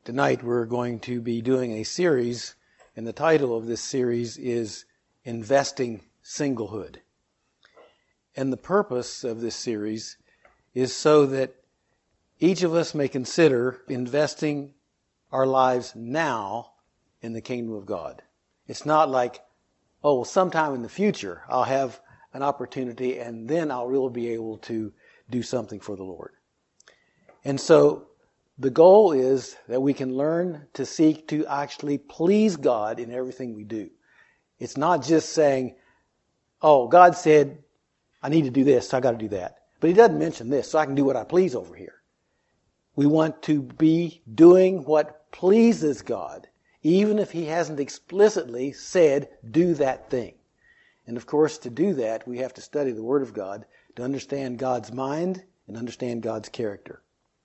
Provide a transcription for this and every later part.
Tonight we're going to be doing a series, and the title of this series is Investing Singlehood. And the purpose of this series is so that each of us may consider investing our lives now in the kingdom of God. It's not like, sometime in the future I'll have an opportunity and then I'll really be able to do something for the Lord. And so the goal is that we can learn to seek to actually please God in everything we do. It's not just saying, God said, I need to do this, so I got to do that. But He doesn't mention this, so I can do what I please over here. We want to be doing what pleases God, even if He hasn't explicitly said, do that thing. And of course, to do that, we have to study the Word of God to understand God's mind and understand God's character.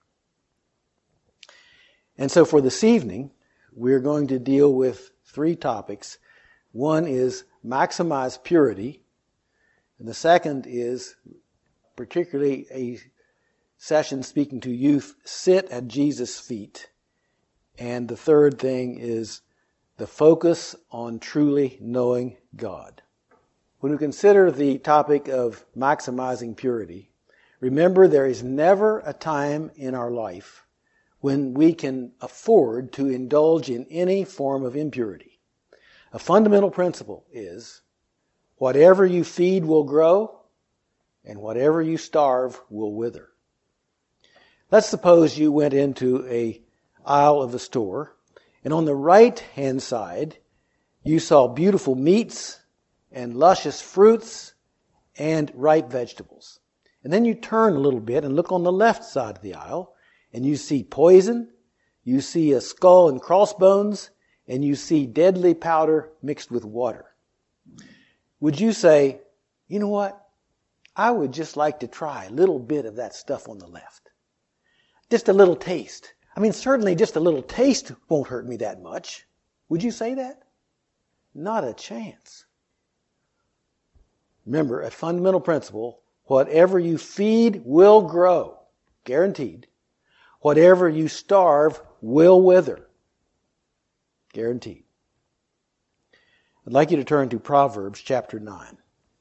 And so for this evening, we're going to deal with three topics. One is maximize purity. And the second is particularly a session speaking to youth, sit at Jesus' feet. And the third thing is the focus on truly knowing God. When we consider the topic of maximizing purity, remember there is never a time in our life when we can afford to indulge in any form of impurity. A fundamental principle is, whatever you feed will grow, and whatever you starve will wither. Let's suppose you went into an aisle of a store, and on the right-hand side, you saw beautiful meats and luscious fruits and ripe vegetables. And then you turn a little bit and look on the left side of the aisle, and you see poison, you see a skull and crossbones, and you see deadly powder mixed with water. Would you say, you know what? I would just like to try a little bit of that stuff on the left. Just a little taste. Certainly just a little taste won't hurt me that much. Would you say that? Not a chance. Remember, a fundamental principle, whatever you feed will grow. Guaranteed. Whatever you starve will wither. Guaranteed. I'd like you to turn to Proverbs chapter 9.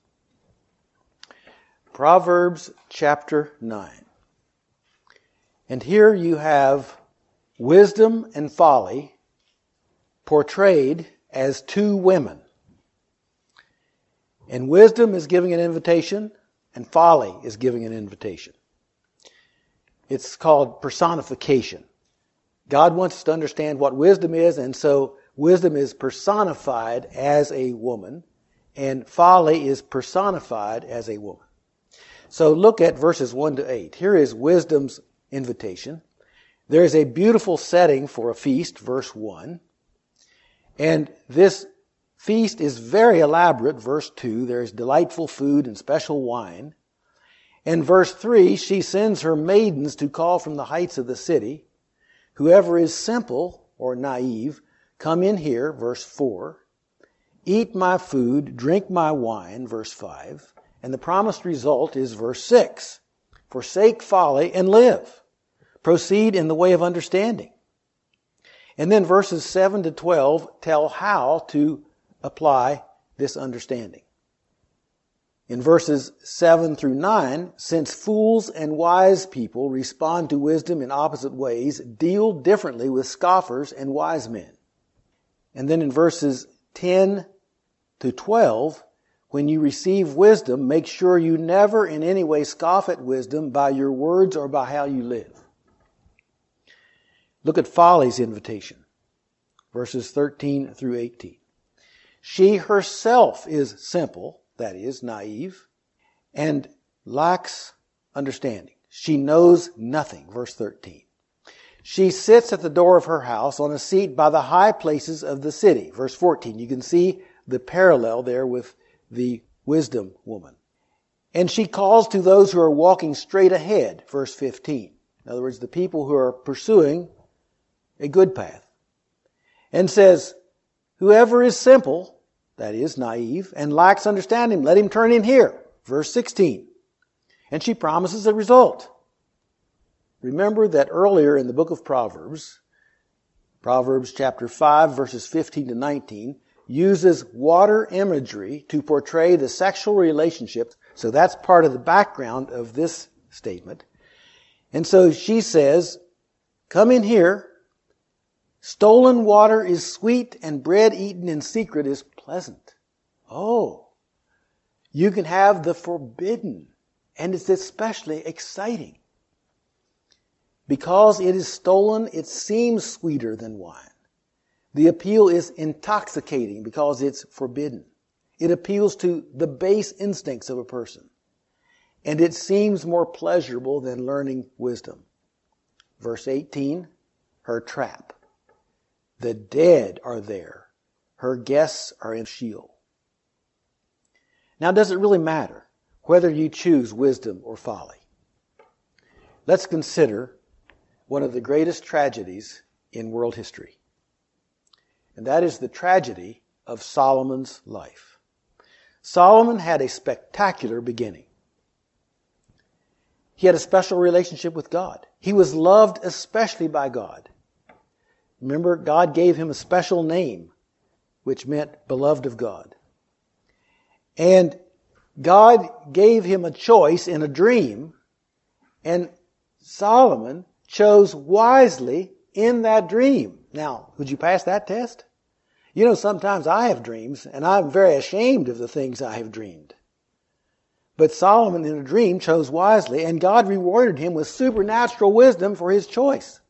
Proverbs chapter 9. And here you have wisdom and folly portrayed as two women. And wisdom is giving an invitation, and folly is giving an invitation. It's called personification. God wants us to understand what wisdom is, and so wisdom is personified as a woman, and folly is personified as a woman. So look at verses 1 to 8. Here is wisdom's invitation. There is a beautiful setting for a feast, verse 1. And this feast is very elaborate, verse 2. There is delightful food and special wine. In verse 3, she sends her maidens to call from the heights of the city. Whoever is simple or naive, come in here, verse 4. Eat my food, drink my wine, verse 5. And the promised result is verse 6. Forsake folly and live. Proceed in the way of understanding. And then verses 7 to 12 tell how to apply this understanding. In verses 7 through 9, since fools and wise people respond to wisdom in opposite ways, deal differently with scoffers and wise men. And then in verses 10 to 12, when you receive wisdom, make sure you never in any way scoff at wisdom by your words or by how you live. Look at folly's invitation, verses 13 through 18. She herself is simple, that is, naive, and lacks understanding. She knows nothing, verse 13. She sits at the door of her house on a seat by the high places of the city, verse 14. You can see the parallel there with the wisdom woman. And she calls to those who are walking straight ahead, verse 15. In other words, the people who are pursuing a good path. And says, whoever is simple, that is, naive, and lacks understanding, let him turn in here. Verse 16. And she promises a result. Remember that earlier in the book of Proverbs, Proverbs chapter 5, verses 15 to 19, uses water imagery to portray the sexual relationship. So that's part of the background of this statement. And so she says, come in here. Stolen water is sweet and bread eaten in secret is pleasant. Oh, you can have the forbidden, and it's especially exciting. Because it is stolen, it seems sweeter than wine. The appeal is intoxicating because it's forbidden. It appeals to the base instincts of a person. And it seems more pleasurable than learning wisdom. Verse 18, her trap. The dead are there. Her guests are in Sheol. Now, does it really matter whether you choose wisdom or folly? Let's consider one of the greatest tragedies in world history. And that is the tragedy of Solomon's life. Solomon had a spectacular beginning. He had a special relationship with God. He was loved especially by God. Remember, God gave him a special name, which meant beloved of God. And God gave him a choice in a dream, and Solomon chose wisely in that dream. Now, would you pass that test? You know, sometimes I have dreams, and I'm very ashamed of the things I have dreamed. But Solomon in a dream chose wisely, and God rewarded him with supernatural wisdom for his choice.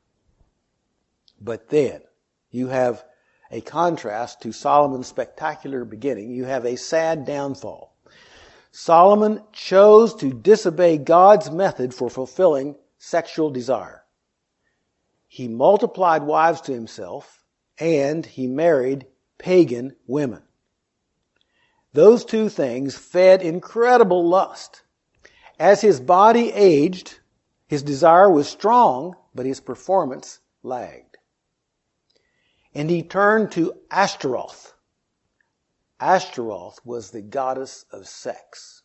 But then, you have a contrast to Solomon's spectacular beginning. You have a sad downfall. Solomon chose to disobey God's method for fulfilling sexual desire. He multiplied wives to himself, and he married pagan women. Those two things fed incredible lust. As his body aged, his desire was strong, but his performance lagged. And he turned to Ashtaroth. Ashtaroth was the goddess of sex.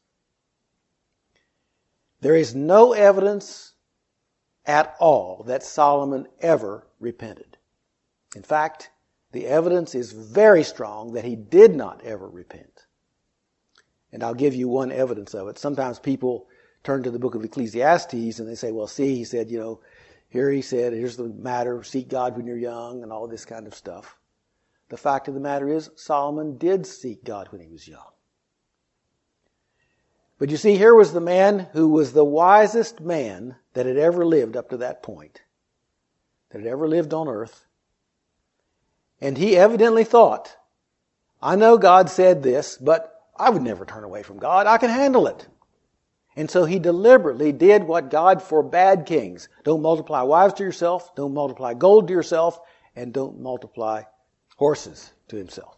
There is no evidence at all that Solomon ever repented. In fact, the evidence is very strong that he did not ever repent. And I'll give you one evidence of it. Sometimes people turn to the book of Ecclesiastes and they say, well, see, he said, here he said, here's the matter, seek God when you're young and all this kind of stuff. The fact of the matter is, Solomon did seek God when he was young. But you see, here was the man who was the wisest man that had ever lived up to that point, that had ever lived on earth. And he evidently thought, I know God said this, but I would never turn away from God. I can handle it. And so he deliberately did what God forbade kings. Don't multiply wives to yourself, don't multiply gold to yourself, and don't multiply horses to himself.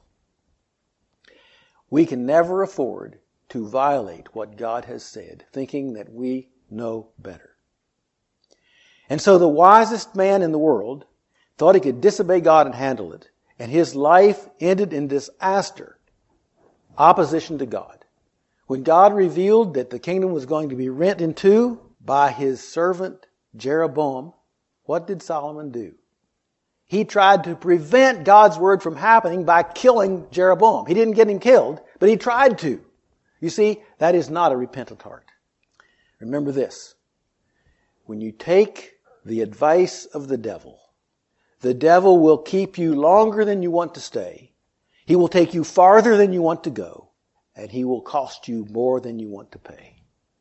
We can never afford to violate what God has said, thinking that we know better. And so the wisest man in the world thought he could disobey God and handle it, and his life ended in disaster, opposition to God. When God revealed that the kingdom was going to be rent in two by his servant Jeroboam, what did Solomon do? He tried to prevent God's word from happening by killing Jeroboam. He didn't get him killed, but he tried to. You see, that is not a repentant heart. Remember this. When you take the advice of the devil will keep you longer than you want to stay. He will take you farther than you want to go. And he will cost you more than you want to pay.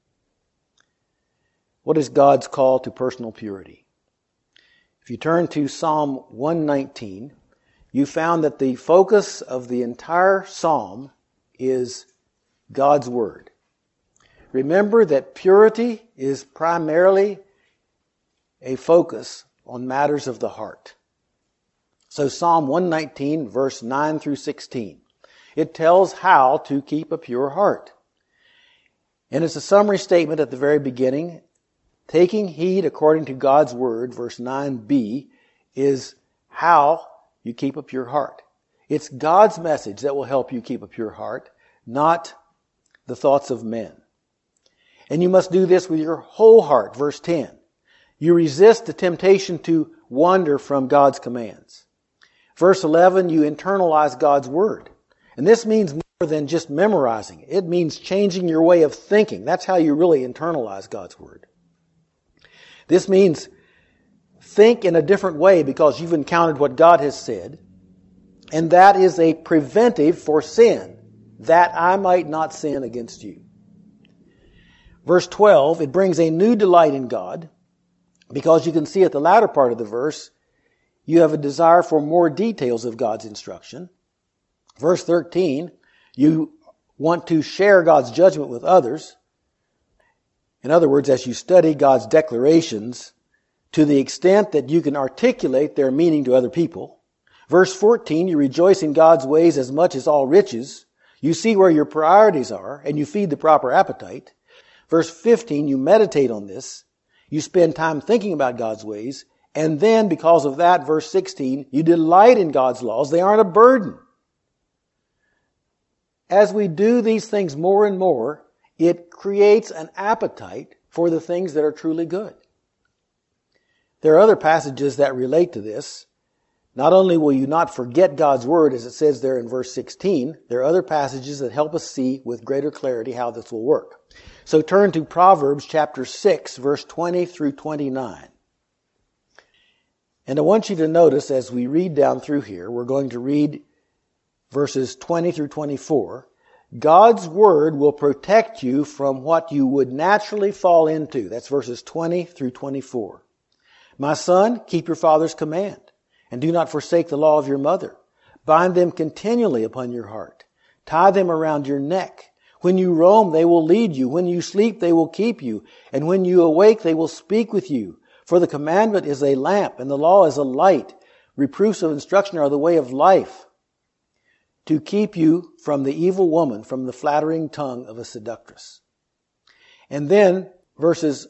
What is God's call to personal purity? If you turn to Psalm 119, you found that the focus of the entire psalm is God's Word. Remember that purity is primarily a focus on matters of the heart. So Psalm 119, verse 9 through 16. It tells how to keep a pure heart. And it's a summary statement at the very beginning. Taking heed according to God's Word, verse 9b, is how you keep a pure heart. It's God's message that will help you keep a pure heart, not the thoughts of men. And you must do this with your whole heart, verse 10. You resist the temptation to wander from God's commands. Verse 11, you internalize God's Word. And this means more than just memorizing it. It means changing your way of thinking. That's how you really internalize God's Word. This means think in a different way because you've encountered what God has said. And that is a preventive for sin, that I might not sin against you. Verse 12, it brings a new delight in God because you can see at the latter part of the verse, you have a desire for more details of God's instruction. Verse 13, you want to share God's judgment with others. In other words, as you study God's declarations to the extent that you can articulate their meaning to other people. Verse 14, you rejoice in God's ways as much as all riches. You see where your priorities are and you feed the proper appetite. Verse 15, you meditate on this. You spend time thinking about God's ways. And then, because of that, verse 16, you delight in God's laws. They aren't a burden. As we do these things more and more, it creates an appetite for the things that are truly good. There are other passages that relate to this. Not only will you not forget God's Word, as it says there in verse 16, there are other passages that help us see with greater clarity how this will work. So turn to Proverbs chapter 6, verse 20 through 29. And I want you to notice as we read down through here, we're going to read verses 20 through 24. God's Word will protect you from what you would naturally fall into. That's verses 20 through 24. My son, keep your father's command, and do not forsake the law of your mother. Bind them continually upon your heart. Tie them around your neck. When you roam, they will lead you. When you sleep, they will keep you. And when you awake, they will speak with you. For the commandment is a lamp, and the law is a light. Reproofs of instruction are the way of life, to keep you from the evil woman, from the flattering tongue of a seductress. And then, verses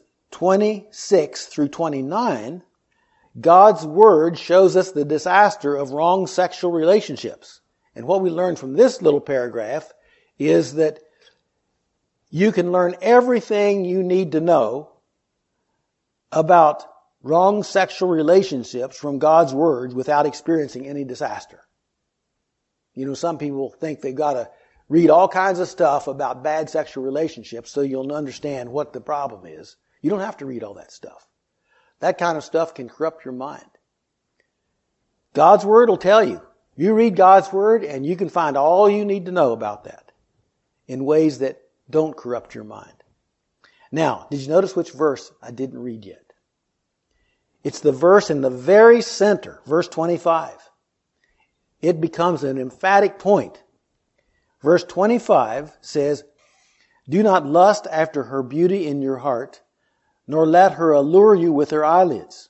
26 through 29, God's Word shows us the disaster of wrong sexual relationships. And what we learn from this little paragraph is that you can learn everything you need to know about wrong sexual relationships from God's Word without experiencing any disaster. You know, some people think they've got to read all kinds of stuff about bad sexual relationships so you'll understand what the problem is. You don't have to read all that stuff. That kind of stuff can corrupt your mind. God's Word will tell you. You read God's Word and you can find all you need to know about that in ways that don't corrupt your mind. Now, did you notice which verse I didn't read yet? It's the verse in the very center, verse 25. It becomes an emphatic point. Verse 25 says, do not lust after her beauty in your heart, nor let her allure you with her eyelids.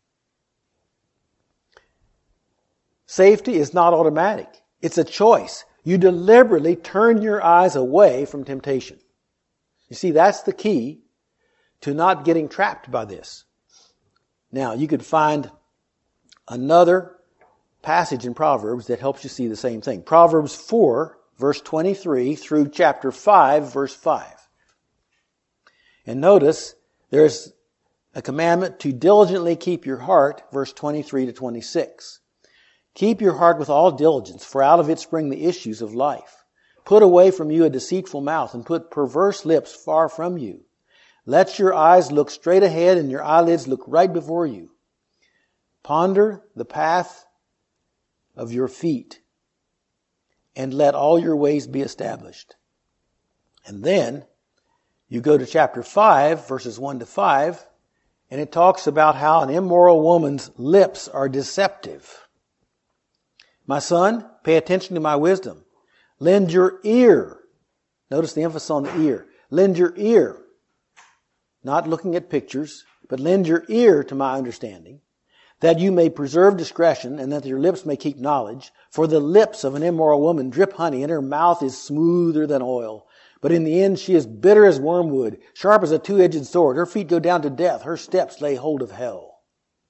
Safety is not automatic. It's a choice. You deliberately turn your eyes away from temptation. You see, that's the key to not getting trapped by this. Now, you could find another passage in Proverbs that helps you see the same thing. Proverbs 4, verse 23 through chapter 5, verse 5. And notice, there's a commandment to diligently keep your heart, verse 23 to 26. Keep your heart with all diligence, for out of it spring the issues of life. Put away from you a deceitful mouth, and put perverse lips far from you. Let your eyes look straight ahead, and your eyelids look right before you. Ponder the path of your feet, and let all your ways be established. And then, you go to chapter 5, verses 1 to 5, and it talks about how an immoral woman's lips are deceptive. My son, pay attention to my wisdom. Lend your ear. Notice the emphasis on the ear. Lend your ear. Not looking at pictures, but lend your ear to my understanding, that you may preserve discretion, and that your lips may keep knowledge. For the lips of an immoral woman drip honey, and her mouth is smoother than oil. But in the end she is bitter as wormwood, sharp as a two-edged sword. Her feet go down to death. Her steps lay hold of hell.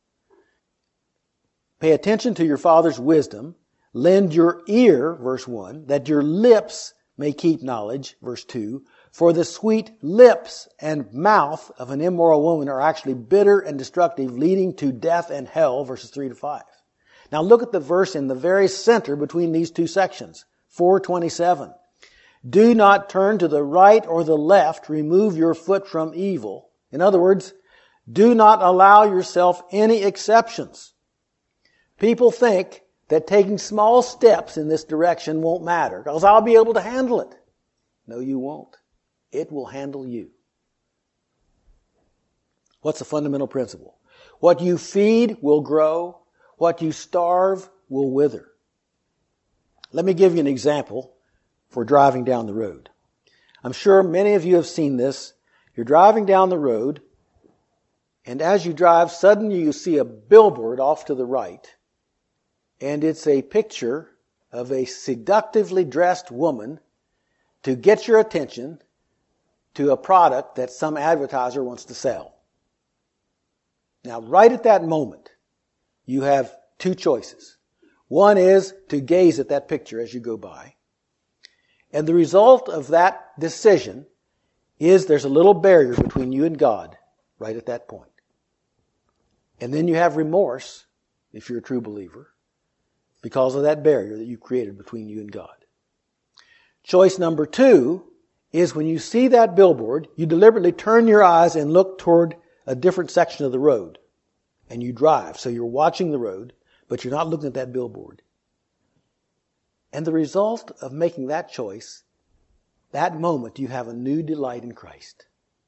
Pay attention to your father's wisdom. Lend your ear, verse 1, that your lips may keep knowledge, verse 2. For the sweet lips and mouth of an immoral woman are actually bitter and destructive, leading to death and hell, verses 3 to 5. Now look at the verse in the very center between these two sections, 4:27. Do not turn to the right or the left, remove your foot from evil. In other words, do not allow yourself any exceptions. People think that taking small steps in this direction won't matter, because I'll be able to handle it. No, you won't. It will handle you. What's the fundamental principle? What you feed will grow. What you starve will wither. Let me give you an example for driving down the road. I'm sure many of you have seen this. You're driving down the road, and as you drive, suddenly you see a billboard off to the right, and it's a picture of a seductively dressed woman to get your attention to a product that some advertiser wants to sell. Now, right at that moment, you have two choices. One is to gaze at that picture as you go by. And the result of that decision is there's a little barrier between you and God right at that point. And then you have remorse, if you're a true believer, because of that barrier that you created between you and God. Choice number two is when you see that billboard, you deliberately turn your eyes and look toward a different section of the road. And you drive. So you're watching the road, but you're not looking at that billboard. And the result of making that choice, that moment you have a new delight in Christ.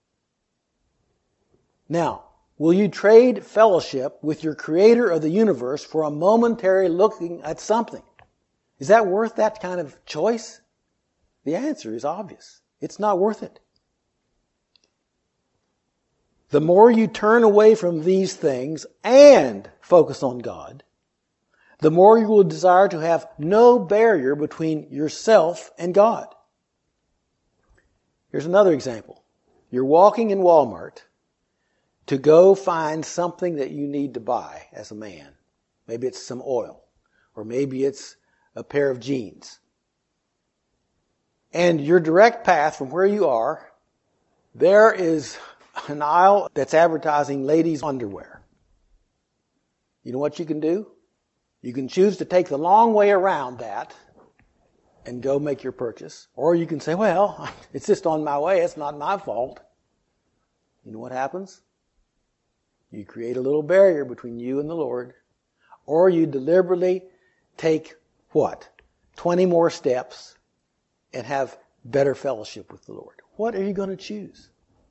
Now, will you trade fellowship with your Creator of the universe for a momentary looking at something? Is that worth that kind of choice? The answer is obvious. It's not worth it. The more you turn away from these things and focus on God, the more you will desire to have no barrier between yourself and God. Here's another example. You're walking in Walmart to go find something that you need to buy as a man. Maybe it's some oil, or maybe it's a pair of jeans. And your direct path from where you are, there is an aisle that's advertising ladies' underwear. You know what you can do? You can choose to take the long way around that and go make your purchase. Or you can say, well, it's just on my way. It's not my fault. You know what happens? You create a little barrier between you and the Lord. Or you deliberately take what? 20 more steps and have better fellowship with the Lord. What are you going to choose?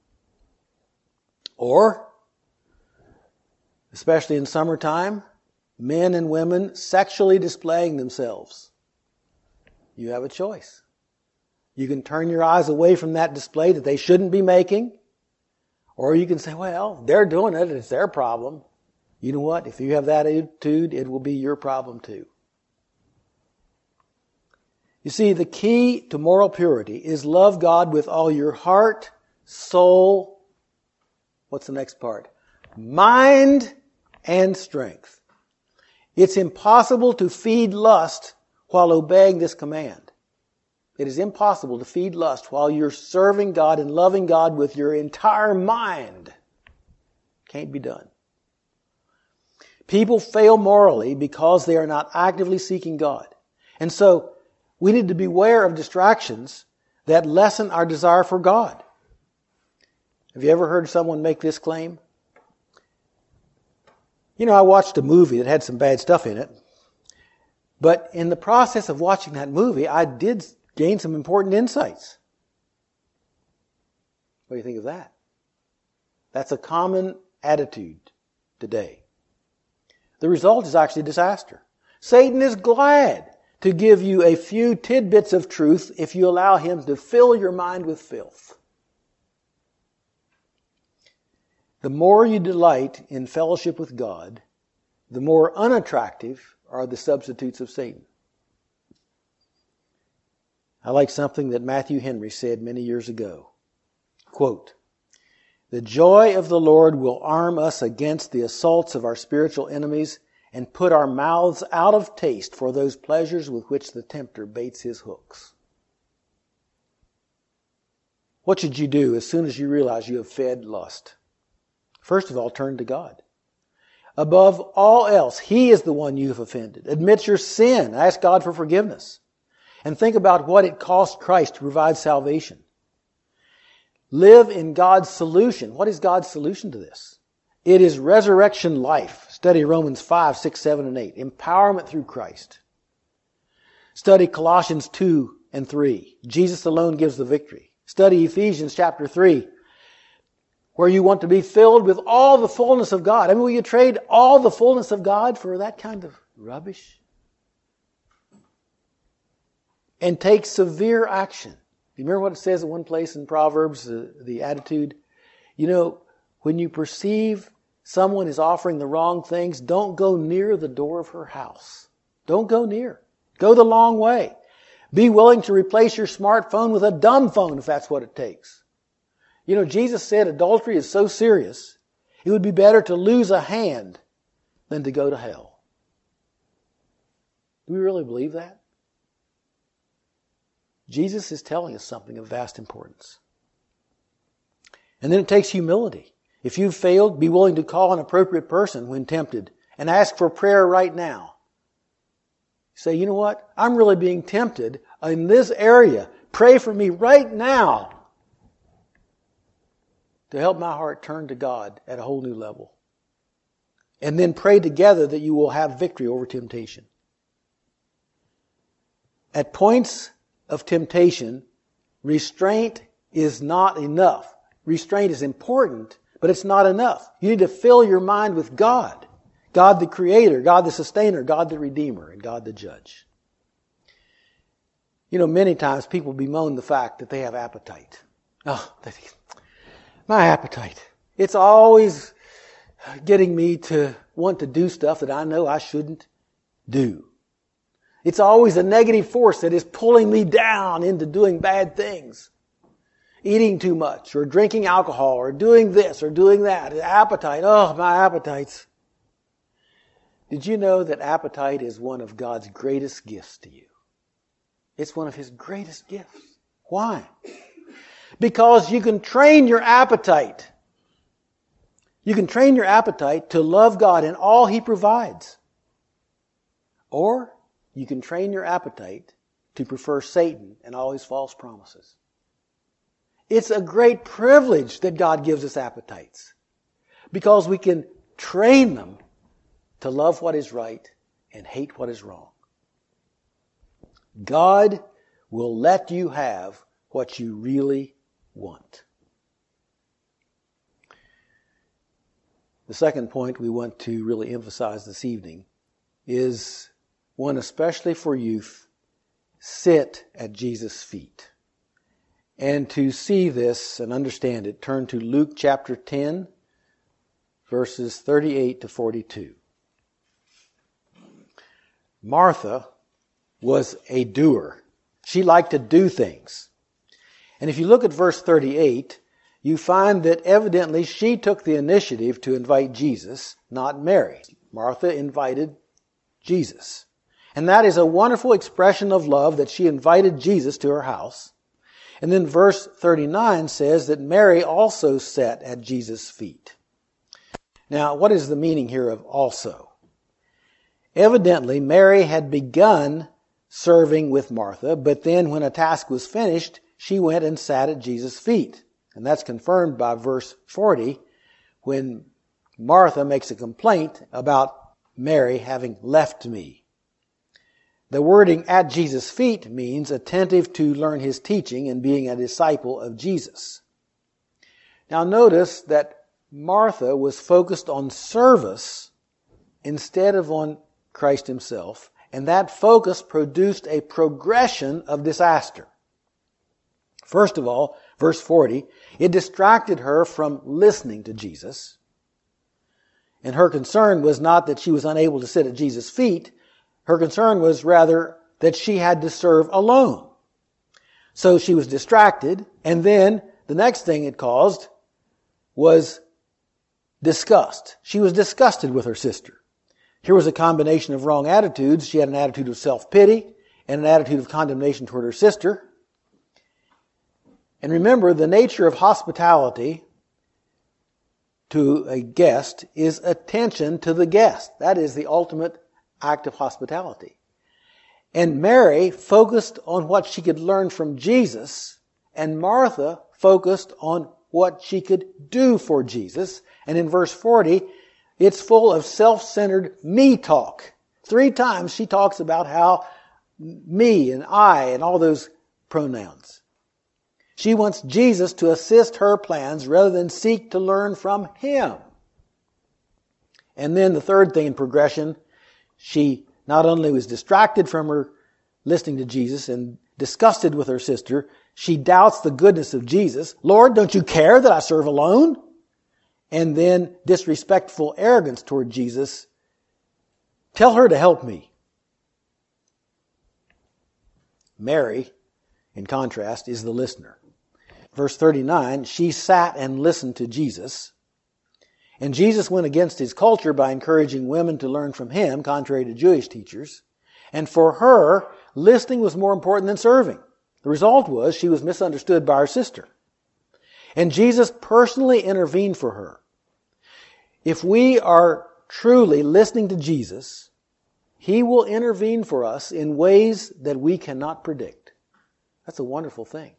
Or, especially in summertime, men and women sexually displaying themselves. You have a choice. You can turn your eyes away from that display that they shouldn't be making. Or you can say, well, they're doing it. It's their problem. You know what? If you have that attitude, it will be your problem too. You see, the key to moral purity is love God with all your heart, soul, what's the next part? Mind and strength. It's impossible to feed lust while obeying this command. It is impossible to feed lust while you're serving God and loving God with your entire mind. Can't be done. People fail morally because they are not actively seeking God. And so, we need to beware of distractions that lessen our desire for God. Have you ever heard someone make this claim? You know, I watched a movie that had some bad stuff in it. But in the process of watching that movie, I did gain some important insights. What do you think of that? That's a common attitude today. The result is actually disaster. Satan is glad to give you a few tidbits of truth if you allow him to fill your mind with filth. The more you delight in fellowship with God, the more unattractive are the substitutes of Satan. I like something that Matthew Henry said many years ago. Quote, "The joy of the Lord will arm us against the assaults of our spiritual enemies and put our mouths out of taste for those pleasures with which the tempter baits his hooks." What should you do as soon as you realize you have fed lust? First of all, turn to God. Above all else, He is the one you have offended. Admit your sin. Ask God for forgiveness. And think about what it cost Christ to provide salvation. Live in God's solution. What is God's solution to this? It is resurrection life. Study Romans 5, 6, 7, and 8. Empowerment through Christ. Study Colossians 2 and 3. Jesus alone gives the victory. Study Ephesians chapter 3, where you want to be filled with all the fullness of God. I mean, will you trade all the fullness of God for that kind of rubbish? And take severe action. You remember what it says at one place in Proverbs, the attitude? You know, when you perceive someone is offering the wrong things, don't go near the door of her house. Don't go near. Go the long way. Be willing to replace your smartphone with a dumb phone if that's what it takes. You know, Jesus said adultery is so serious, it would be better to lose a hand than to go to hell. Do we really believe that? Jesus is telling us something of vast importance. And then it takes humility. If you've failed, be willing to call an appropriate person when tempted and ask for prayer right now. Say, you know what? I'm really being tempted in this area. Pray for me right now to help my heart turn to God at a whole new level. And then pray together that you will have victory over temptation. At points of temptation, restraint is not enough. Restraint is important, but it's not enough. You need to fill your mind with God. God the Creator, God the Sustainer, God the Redeemer, and God the Judge. You know, many times people bemoan the fact that they have appetite. Oh, my appetite. It's always getting me to want to do stuff that I know I shouldn't do. It's always a negative force that is pulling me down into doing bad things. Eating too much, or drinking alcohol, or doing this, or doing that. Appetite. Oh, my appetites. Did you know that appetite is one of God's greatest gifts to you? It's one of His greatest gifts. Why? Because you can train your appetite. You can train your appetite to love God in all He provides. Or you can train your appetite to prefer Satan and all his false promises. It's a great privilege that God gives us appetites, because we can train them to love what is right and hate what is wrong. God will let you have what you really want. The second point we want to really emphasize this evening is one especially for youth: sit at Jesus' feet. And to see this and understand it, turn to Luke chapter 10, verses 38 to 42. Martha was a doer. She liked to do things. And if you look at verse 38, you find that evidently she took the initiative to invite Jesus, not Mary. Martha invited Jesus. And that is a wonderful expression of love, that she invited Jesus to her house. And then verse 39 says that Mary also sat at Jesus' feet. Now, what is the meaning here of also? Evidently, Mary had begun serving with Martha, but then when a task was finished, she went and sat at Jesus' feet. And that's confirmed by verse 40, when Martha makes a complaint about Mary having left me. The wording "at Jesus' feet" means attentive to learn His teaching and being a disciple of Jesus. Now notice that Martha was focused on service instead of on Christ Himself, and that focus produced a progression of disaster. First of all, verse 40, it distracted her from listening to Jesus. And her concern was not that she was unable to sit at Jesus' feet. Her concern was rather that she had to serve alone. So she was distracted, and then the next thing it caused was disgust. She was disgusted with her sister. Here was a combination of wrong attitudes. She had an attitude of self-pity and an attitude of condemnation toward her sister. And remember, the nature of hospitality to a guest is attention to the guest. That is the ultimate act of hospitality. And Mary focused on what she could learn from Jesus, and Martha focused on what she could do for Jesus. And in verse 40, it's full of self-centered me talk. 3 times she talks about how me and I and all those pronouns. She wants Jesus to assist her plans rather than seek to learn from Him. And then the third thing in progression, she not only was distracted from her listening to Jesus and disgusted with her sister, she doubts the goodness of Jesus. Lord, don't you care that I serve alone? And then disrespectful arrogance toward Jesus. Tell her to help me. Mary, in contrast, is the listener. Verse 39, she sat and listened to Jesus. And Jesus went against his culture by encouraging women to learn from him, contrary to Jewish teachers. And for her, listening was more important than serving. The result was she was misunderstood by her sister. And Jesus personally intervened for her. If we are truly listening to Jesus, He will intervene for us in ways that we cannot predict. That's a wonderful thing.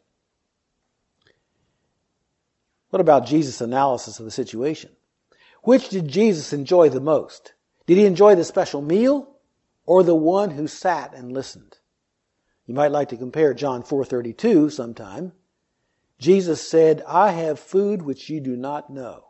What about Jesus' analysis of the situation? Which did Jesus enjoy the most? Did He enjoy the special meal or the one who sat and listened? You might like to compare John 4:32 sometime. Jesus said, I have food which you do not know.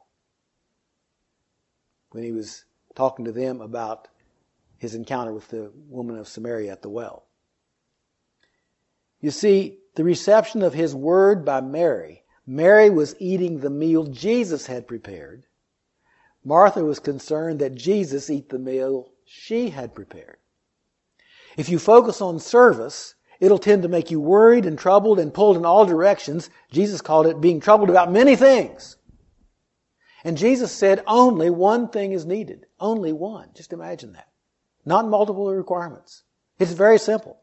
When He was talking to them about His encounter with the woman of Samaria at the well. You see, the reception of His word by Mary. Mary was eating the meal Jesus had prepared. Martha was concerned that Jesus eat the meal she had prepared. If you focus on service, it'll tend to make you worried and troubled and pulled in all directions. Jesus called it being troubled about many things. And Jesus said only one thing is needed. Only one. Just imagine that. Not multiple requirements. It's very simple.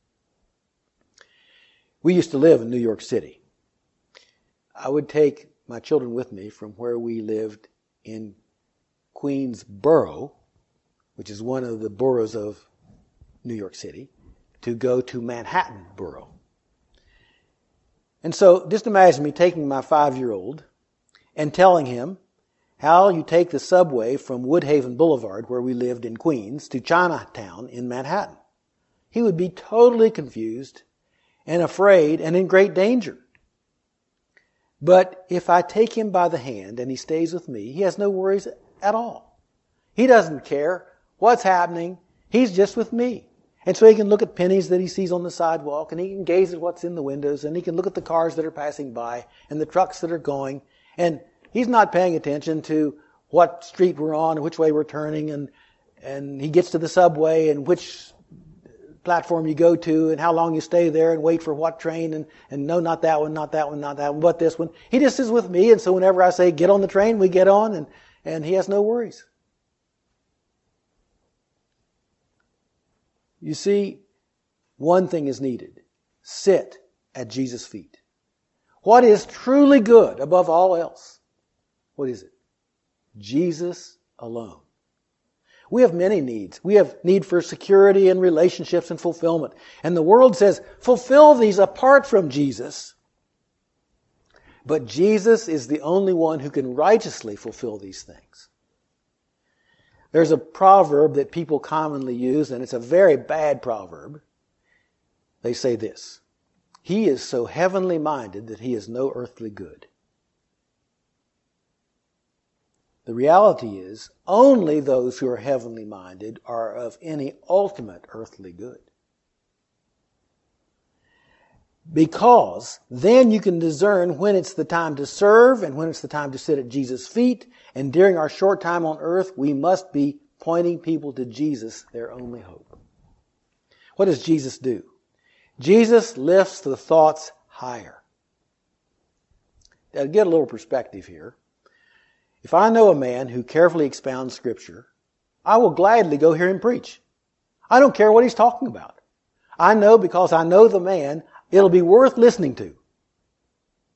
We used to live in New York City. I would take my children with me from where we lived in Queens Borough, which is one of the boroughs of New York City, to go to Manhattan Borough. And so just imagine me taking my 5-year-old and telling him how you take the subway from Woodhaven Boulevard, where we lived in Queens, to Chinatown in Manhattan. He would be totally confused and afraid and in great danger. But if I take him by the hand and he stays with me, he has no worries at all. He doesn't care what's happening. He's just with me. And so he can look at pennies that he sees on the sidewalk, and he can gaze at what's in the windows, and he can look at the cars that are passing by and the trucks that are going. And he's not paying attention to what street we're on and which way we're turning, and he gets to the subway and which platform you go to and how long you stay there and wait for what train and no, not that one, not that one, not that one, but this one. He just is with me, and so whenever I say get on the train, we get on, and he has no worries. You see, one thing is needed. Sit at Jesus' feet. What is truly good above all else? What is it? Jesus alone. We have many needs. We have need for security and relationships and fulfillment. And the world says, fulfill these apart from Jesus. But Jesus is the only one who can righteously fulfill these things. There's a proverb that people commonly use, and it's a very bad proverb. They say this: he is so heavenly minded that he is no earthly good. The reality is, only those who are heavenly minded are of any ultimate earthly good. Because then you can discern when it's the time to serve and when it's the time to sit at Jesus' feet. And during our short time on earth, we must be pointing people to Jesus, their only hope. What does Jesus do? Jesus lifts the thoughts higher. Now, to get a little perspective here, if I know a man who carefully expounds Scripture, I will gladly go hear him preach. I don't care what he's talking about. I know because I know the man, it'll be worth listening to.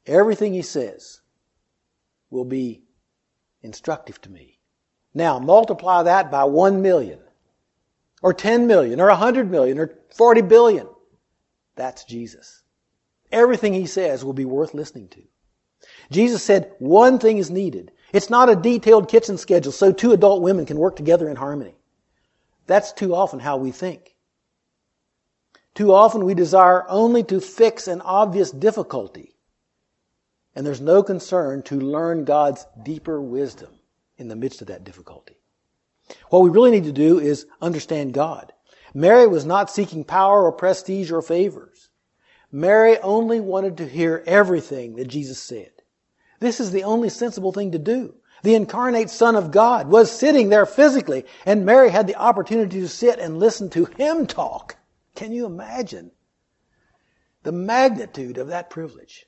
everything he says will be instructive to me. Now, multiply that by 1 million, or 10 million, or 100 million, or 40 billion. That's Jesus. Everything he says will be worth listening to. Jesus said one thing is needed. It's not a detailed kitchen schedule so 2 adult women can work together in harmony. That's too often how we think. Too often we desire only to fix an obvious difficulty, and there's no concern to learn God's deeper wisdom in the midst of that difficulty. What we really need to do is understand God. Mary was not seeking power or prestige or favors. Mary only wanted to hear everything that Jesus said. This is the only sensible thing to do. The incarnate Son of God was sitting there physically, and Mary had the opportunity to sit and listen to Him talk. Can you imagine the magnitude of that privilege?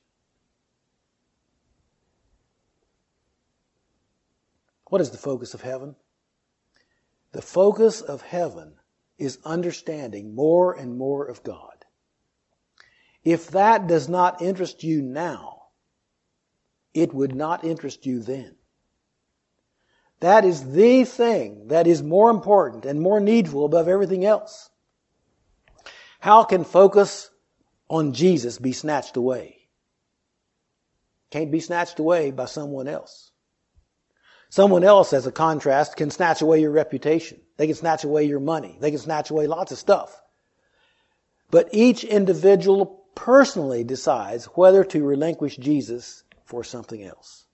What is the focus of heaven? The focus of heaven is understanding more and more of God. If that does not interest you now, it would not interest you then. That is the thing that is more important and more needful above everything else. How can focus on Jesus be snatched away? Can't be snatched away by someone else. Someone else, as a contrast, can snatch away your reputation. They can snatch away your money. They can snatch away lots of stuff. But each individual personally decides whether to relinquish Jesus for something else.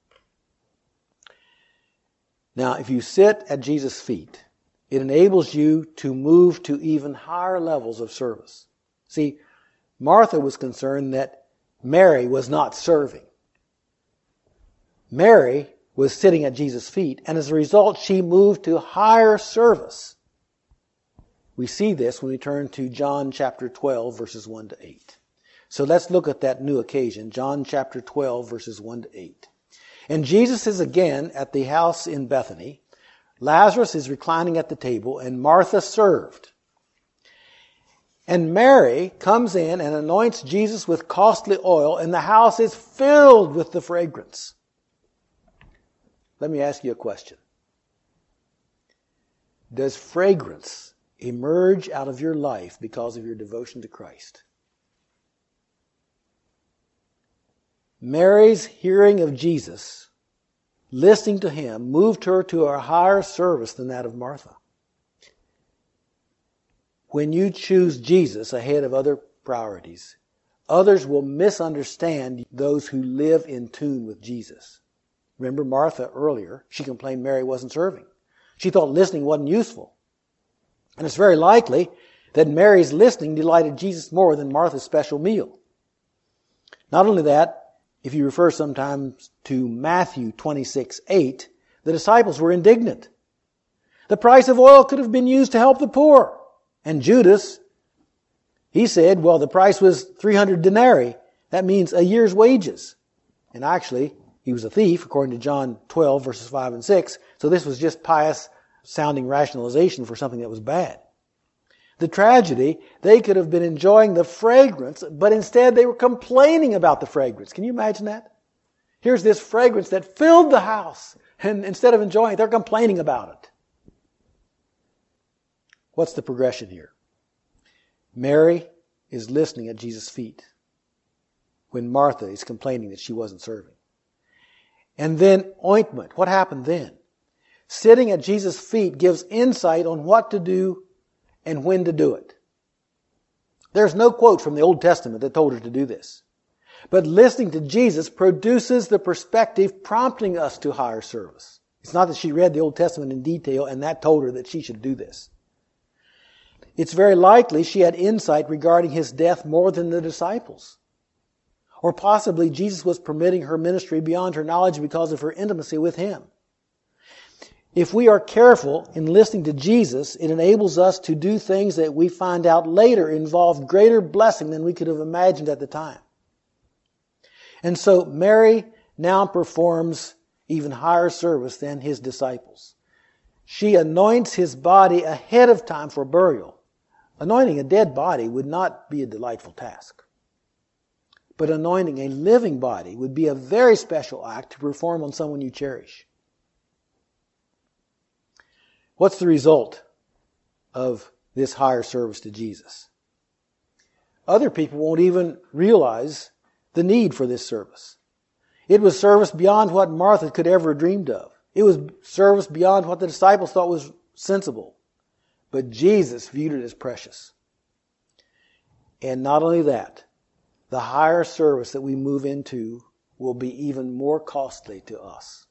Now, if you sit at Jesus' feet, it enables you to move to even higher levels of service. See, Martha was concerned that Mary was not serving. Mary was sitting at Jesus' feet, and as a result, she moved to higher service. We see this when we turn to John chapter 12, verses 1 to 8. So let's look at that new occasion, John chapter 12, verses 1 to 8. And Jesus is again at the house in Bethany. Lazarus is reclining at the table, and Martha served. And Mary comes in and anoints Jesus with costly oil, and the house is filled with the fragrance. Let me ask you a question. Does fragrance emerge out of your life because of your devotion to Christ? Mary's hearing of Jesus, listening to Him, moved her to a higher service than that of Martha. When you choose Jesus ahead of other priorities, others will misunderstand those who live in tune with Jesus. Remember Martha earlier, she complained Mary wasn't serving. She thought listening wasn't useful. And it's very likely that Mary's listening delighted Jesus more than Martha's special meal. Not only that, if you refer sometimes to Matthew 26:8, the disciples were indignant. The price of oil could have been used to help the poor. And Judas, he said, well, the price was 300 denarii. That means a year's wages. And actually, he was a thief, according to John 12, verses 5 and 6. So this was just pious-sounding rationalization for something that was bad. The tragedy, they could have been enjoying the fragrance, but instead they were complaining about the fragrance. Can you imagine that? Here's this fragrance that filled the house, and instead of enjoying it, they're complaining about it. What's the progression here? Mary is listening at Jesus' feet when Martha is complaining that she wasn't serving. And then ointment. What happened then? Sitting at Jesus' feet gives insight on what to do and when to do it. There's no quote from the Old Testament that told her to do this. But listening to Jesus produces the perspective prompting us to higher service. It's not that she read the Old Testament in detail and that told her that she should do this. It's very likely she had insight regarding His death more than the disciples. Or possibly Jesus was permitting her ministry beyond her knowledge because of her intimacy with Him. If we are careful in listening to Jesus, it enables us to do things that we find out later involve greater blessing than we could have imagined at the time. And so Mary now performs even higher service than His disciples. She anoints His body ahead of time for burial. Anointing a dead body would not be a delightful task. But anointing a living body would be a very special act to perform on someone you cherish. What's the result of this higher service to Jesus? Other people won't even realize the need for this service. It was service beyond what Martha could ever have dreamed of. It was service beyond what the disciples thought was sensible. But Jesus viewed it as precious. And not only that, the higher service that we move into will be even more costly to us.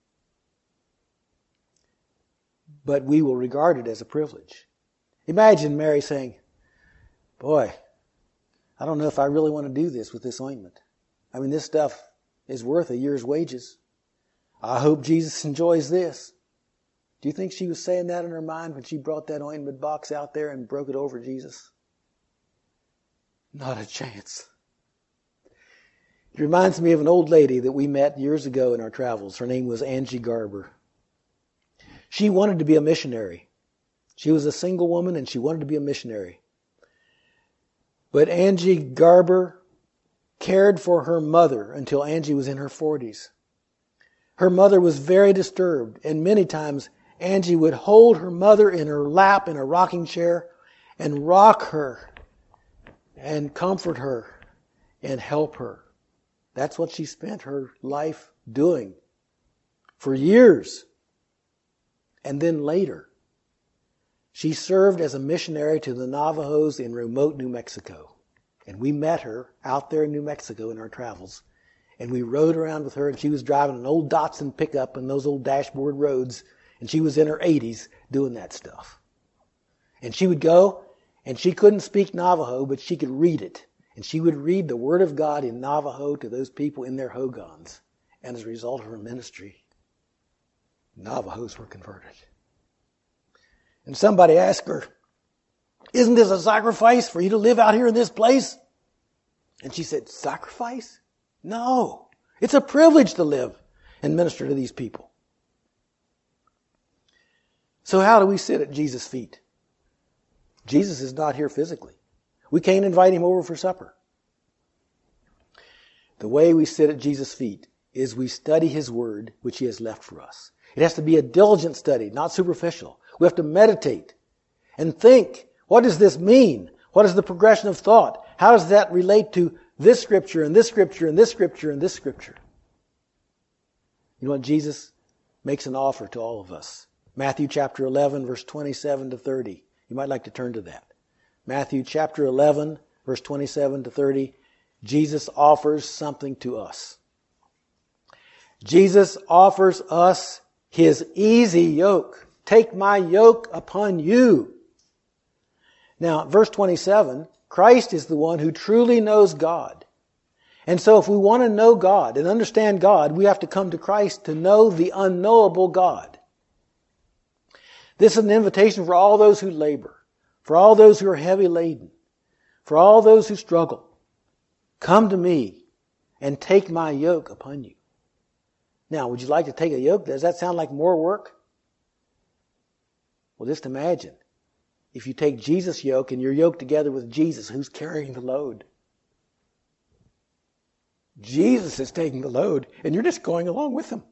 But we will regard it as a privilege. Imagine Mary saying, boy, I don't know if I really want to do this with this ointment. I mean, this stuff is worth a year's wages. I hope Jesus enjoys this. Do you think she was saying that in her mind when she brought that ointment box out there and broke it over Jesus? Not a chance. It reminds me of an old lady that we met years ago in our travels. Her name was Angie Garber. She wanted to be a missionary. She was a single woman and she wanted to be a missionary. But Angie Garber cared for her mother until Angie was in her 40s. Her mother was very disturbed, and many times Angie would hold her mother in her lap in a rocking chair and rock her and comfort her and help her. That's what she spent her life doing for years. And then later, she served as a missionary to the Navajos in remote New Mexico. And we met her out there in New Mexico in our travels. And we rode around with her, and she was driving an old Datsun pickup in those old dashboard roads. And she was in her 80s doing that stuff. And she would go, and she couldn't speak Navajo, but she could read it. And she would read the Word of God in Navajo to those people in their hogans. And as a result of her ministry, Navajos were converted. And somebody asked her, isn't this a sacrifice for you to live out here in this place? And she said, sacrifice? No. It's a privilege to live and minister to these people. So how do we sit at Jesus' feet? Jesus is not here physically. We can't invite him over for supper. The way we sit at Jesus' feet is we study his word, which he has left for us. It has to be a diligent study, not superficial. We have to meditate and think, what does this mean? What is the progression of thought? How does that relate to this scripture and this scripture and this scripture and this scripture? You know what? Jesus makes an offer to all of us. Matthew chapter 11, verse 27 to 30. You might like to turn to that. Matthew chapter 11, verse 27 to 30. Jesus offers something to us. Jesus offers us his easy yoke. Take my yoke upon you. Now, verse 27, Christ is the one who truly knows God. And so if we want to know God and understand God, we have to come to Christ to know the unknowable God. This is an invitation for all those who labor, for all those who are heavy laden, for all those who struggle. Come to me and take my yoke upon you. Now, would you like to take a yoke? Does that sound like more work? Well, just imagine. If you take Jesus' yoke and you're yoked together with Jesus, who's carrying the load? Jesus is taking the load, and you're just going along with him.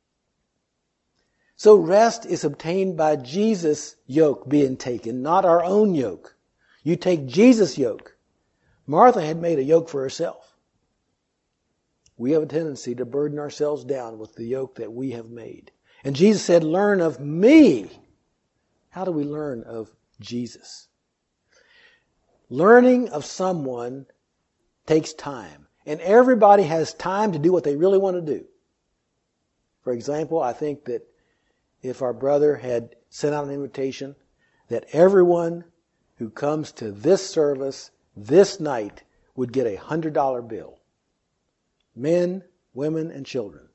So rest is obtained by Jesus' yoke being taken, not our own yoke. You take Jesus' yoke. Martha had made a yoke for herself. We have a tendency to burden ourselves down with the yoke that we have made. And Jesus said, learn of me. How do we learn of Jesus? Learning of someone takes time. And everybody has time to do what they really want to do. For example, I think that if our brother had sent out an invitation that everyone who comes to this service this night would get a $100 bill. Men, women, and children.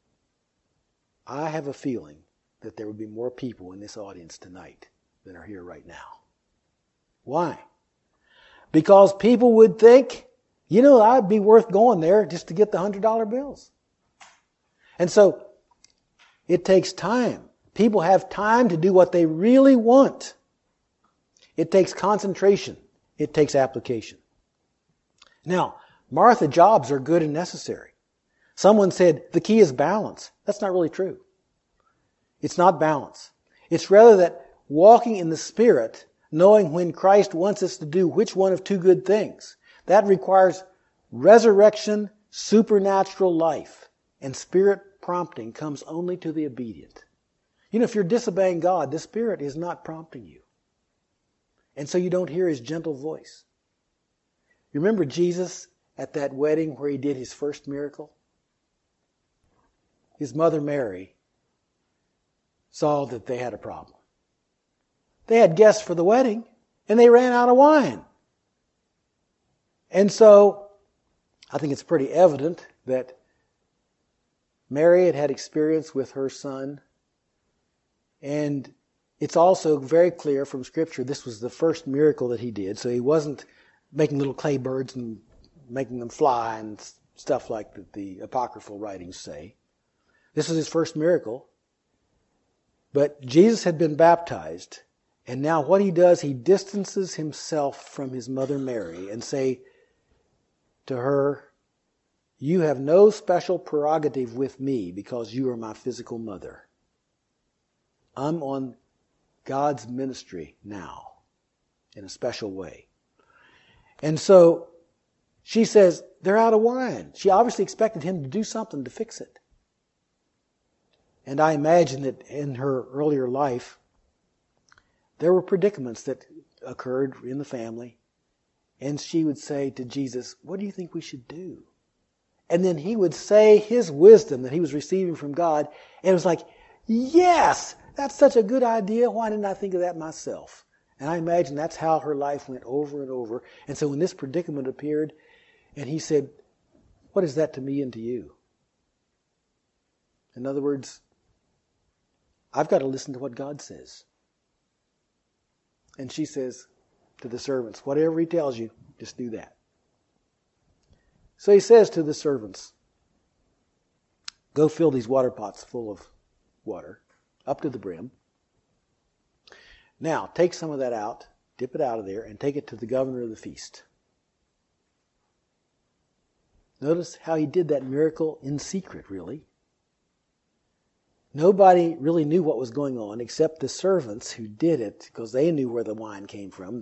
I have a feeling that there would be more people in this audience tonight than are here right now. Why? Because people would think, you know, I'd be worth going there just to get the $100 bills. And so, it takes time. People have time to do what they really want. It takes concentration. It takes application. Now, Martha jobs are good and necessary. Someone said the key is balance. That's not really true. It's not balance. It's rather that walking in the Spirit, knowing when Christ wants us to do which one of two good things. That requires resurrection, supernatural life. And Spirit prompting comes only to the obedient. You know, if you're disobeying God, the Spirit is not prompting you. And so you don't hear His gentle voice. You remember Jesus at that wedding where He did His first miracle? His mother Mary saw that they had a problem. They had guests for the wedding, and they ran out of wine. And so, I think it's pretty evident that Mary had had experience with her son, and it's also very clear from Scripture this was the first miracle that He did, so He wasn't making little clay birds and making them fly and stuff like the apocryphal writings say. This was His first miracle. But Jesus had been baptized, and now what He does, He distances Himself from His mother Mary and say to her, you have no special prerogative with me because you are my physical mother. I'm on God's ministry now in a special way. And so she says, they're out of wine. She obviously expected Him to do something to fix it. And I imagine that in her earlier life, there were predicaments that occurred in the family. And she would say to Jesus, what do you think we should do? And then He would say His wisdom that He was receiving from God. And it was like, yes, that's such a good idea. Why didn't I think of that myself? And I imagine that's how her life went over and over. And so when this predicament appeared, and He said, what is that to me and to you? In other words, I've got to listen to what God says. And she says to the servants, whatever He tells you, just do that. So He says to the servants, go fill these water pots full of water up to the brim. Now, take some of that out, dip it out of there, and take it to the governor of the feast. Notice how He did that miracle in secret, really. Nobody really knew what was going on except the servants who did it because they knew where the wine came from.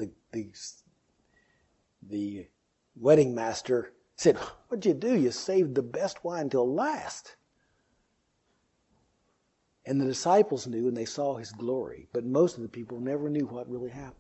The wedding master said, what'd you do? You saved the best wine till last. And the disciples knew and they saw His glory, but most of the people never knew what really happened.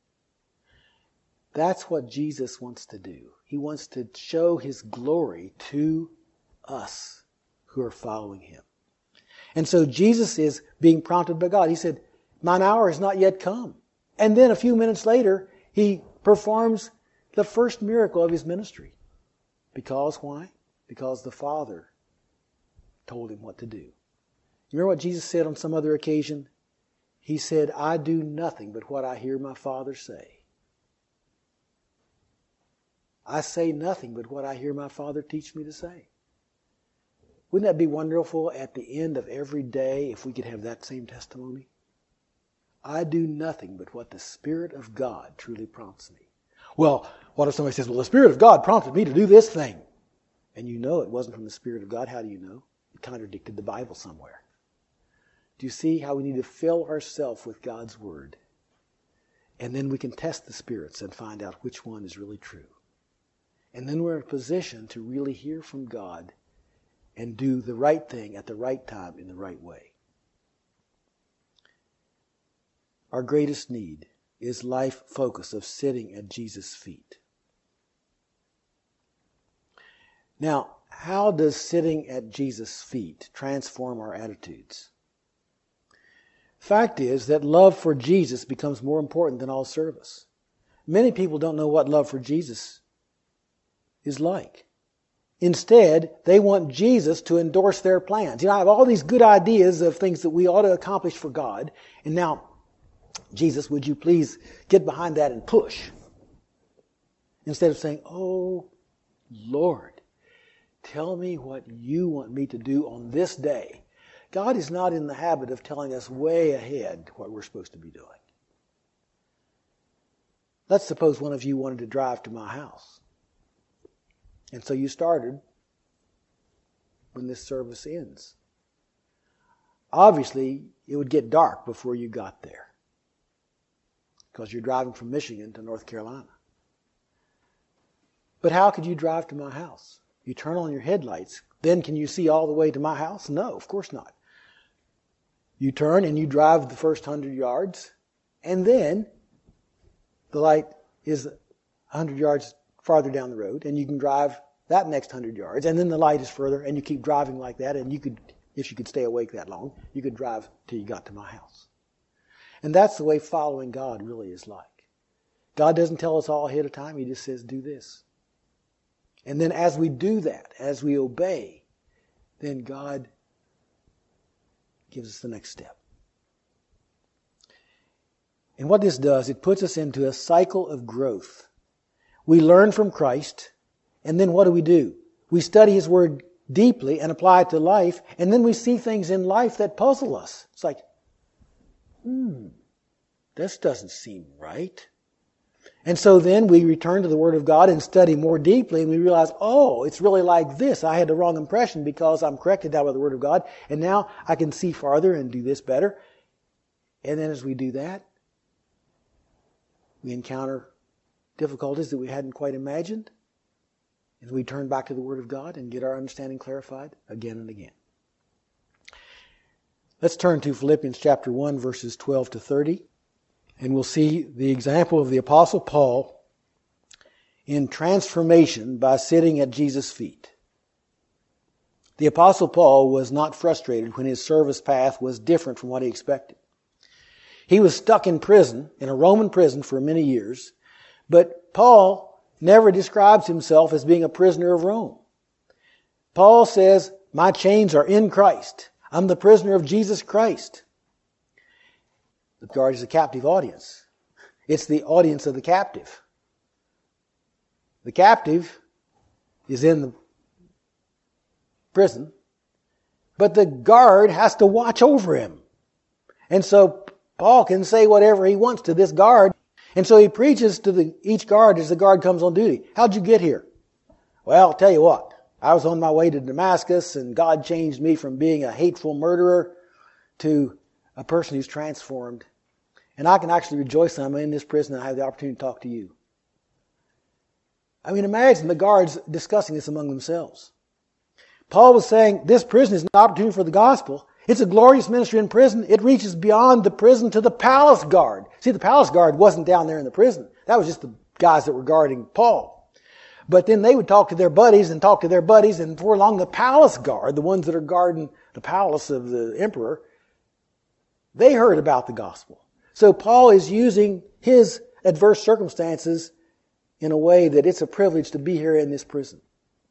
That's what Jesus wants to do. He wants to show His glory to us who are following Him. And so Jesus is being prompted by God. He said, mine hour has not yet come. And then a few minutes later, He performs the first miracle of His ministry. Because why? Because the Father told Him what to do. You remember what Jesus said on some other occasion? He said, I do nothing but what I hear my Father say. I say nothing but what I hear my Father teach me to say. Wouldn't that be wonderful at the end of every day if we could have that same testimony? I do nothing but what the Spirit of God truly prompts me. Well, what if somebody says, well, the Spirit of God prompted me to do this thing? And you know it wasn't from the Spirit of God. How do you know? It contradicted the Bible somewhere. Do you see how we need to fill ourselves with God's Word? And then we can test the spirits and find out which one is really true. And then we're in a position to really hear from God and do the right thing at the right time in the right way. Our greatest need is life focus of sitting at Jesus' feet. Now, how does sitting at Jesus' feet transform our attitudes? Fact is that love for Jesus becomes more important than all service. Many people don't know what love for Jesus is like. Instead, they want Jesus to endorse their plans. You know, I have all these good ideas of things that we ought to accomplish for God. And now, Jesus, would you please get behind that and push? Instead of saying, oh, Lord, tell me what you want me to do on this day. God is not in the habit of telling us way ahead what we're supposed to be doing. Let's suppose one of you wanted to drive to my house. And so you started when this service ends. Obviously, it would get dark before you got there, because you're driving from Michigan to North Carolina. But how could you drive to my house? You turn on your headlights. Then can you see all the way to my house? No, of course not. You turn and you drive the first 100 yards, and then the light is 100 yards farther down the road, and you can drive that next 100 yards, and then the light is further, and you keep driving like that, and you could, if you could stay awake that long, you could drive till you got to my house. And that's the way following God really is like. God doesn't tell us all ahead of time. He just says, do this. And then as we do that, as we obey, then God gives us the next step. And what this does, it puts us into a cycle of growth. We learn from Christ, and then what do? We study His Word deeply and apply it to life, and then we see things in life that puzzle us. It's like, this doesn't seem right. And so then we return to the Word of God and study more deeply, and we realize, oh, it's really like this. I had the wrong impression because I'm corrected now by the Word of God, and now I can see farther and do this better. And then as we do that, we encounter difficulties that we hadn't quite imagined, and we turn back to the Word of God and get our understanding clarified again and again. Let's turn to Philippians chapter 1, verses 12 to 30. And we'll see the example of the Apostle Paul in transformation by sitting at Jesus' feet. The Apostle Paul was not frustrated when his service path was different from what he expected. He was stuck in prison, in a Roman prison for many years, but Paul never describes himself as being a prisoner of Rome. Paul says, my chains are in Christ. I'm the prisoner of Jesus Christ. The guard is a captive audience. It's the audience of the captive. The captive is in the prison, but the guard has to watch over him. And so Paul can say whatever he wants to this guard. And so he preaches to each guard as the guard comes on duty. How'd you get here? Well, I'll tell you what. I was on my way to Damascus, and God changed me from being a hateful murderer to a person who's transformed. And I can actually rejoice that I'm in this prison and I have the opportunity to talk to you. I mean, imagine the guards discussing this among themselves. Paul was saying, this prison is an opportunity for the gospel. It's a glorious ministry in prison. It reaches beyond the prison to the palace guard. See, the palace guard wasn't down there in the prison. That was just the guys that were guarding Paul. But then they would talk to their buddies, and before long the palace guard, the ones that are guarding the palace of the emperor, they heard about the gospel. So Paul is using his adverse circumstances in a way that it's a privilege to be here in this prison.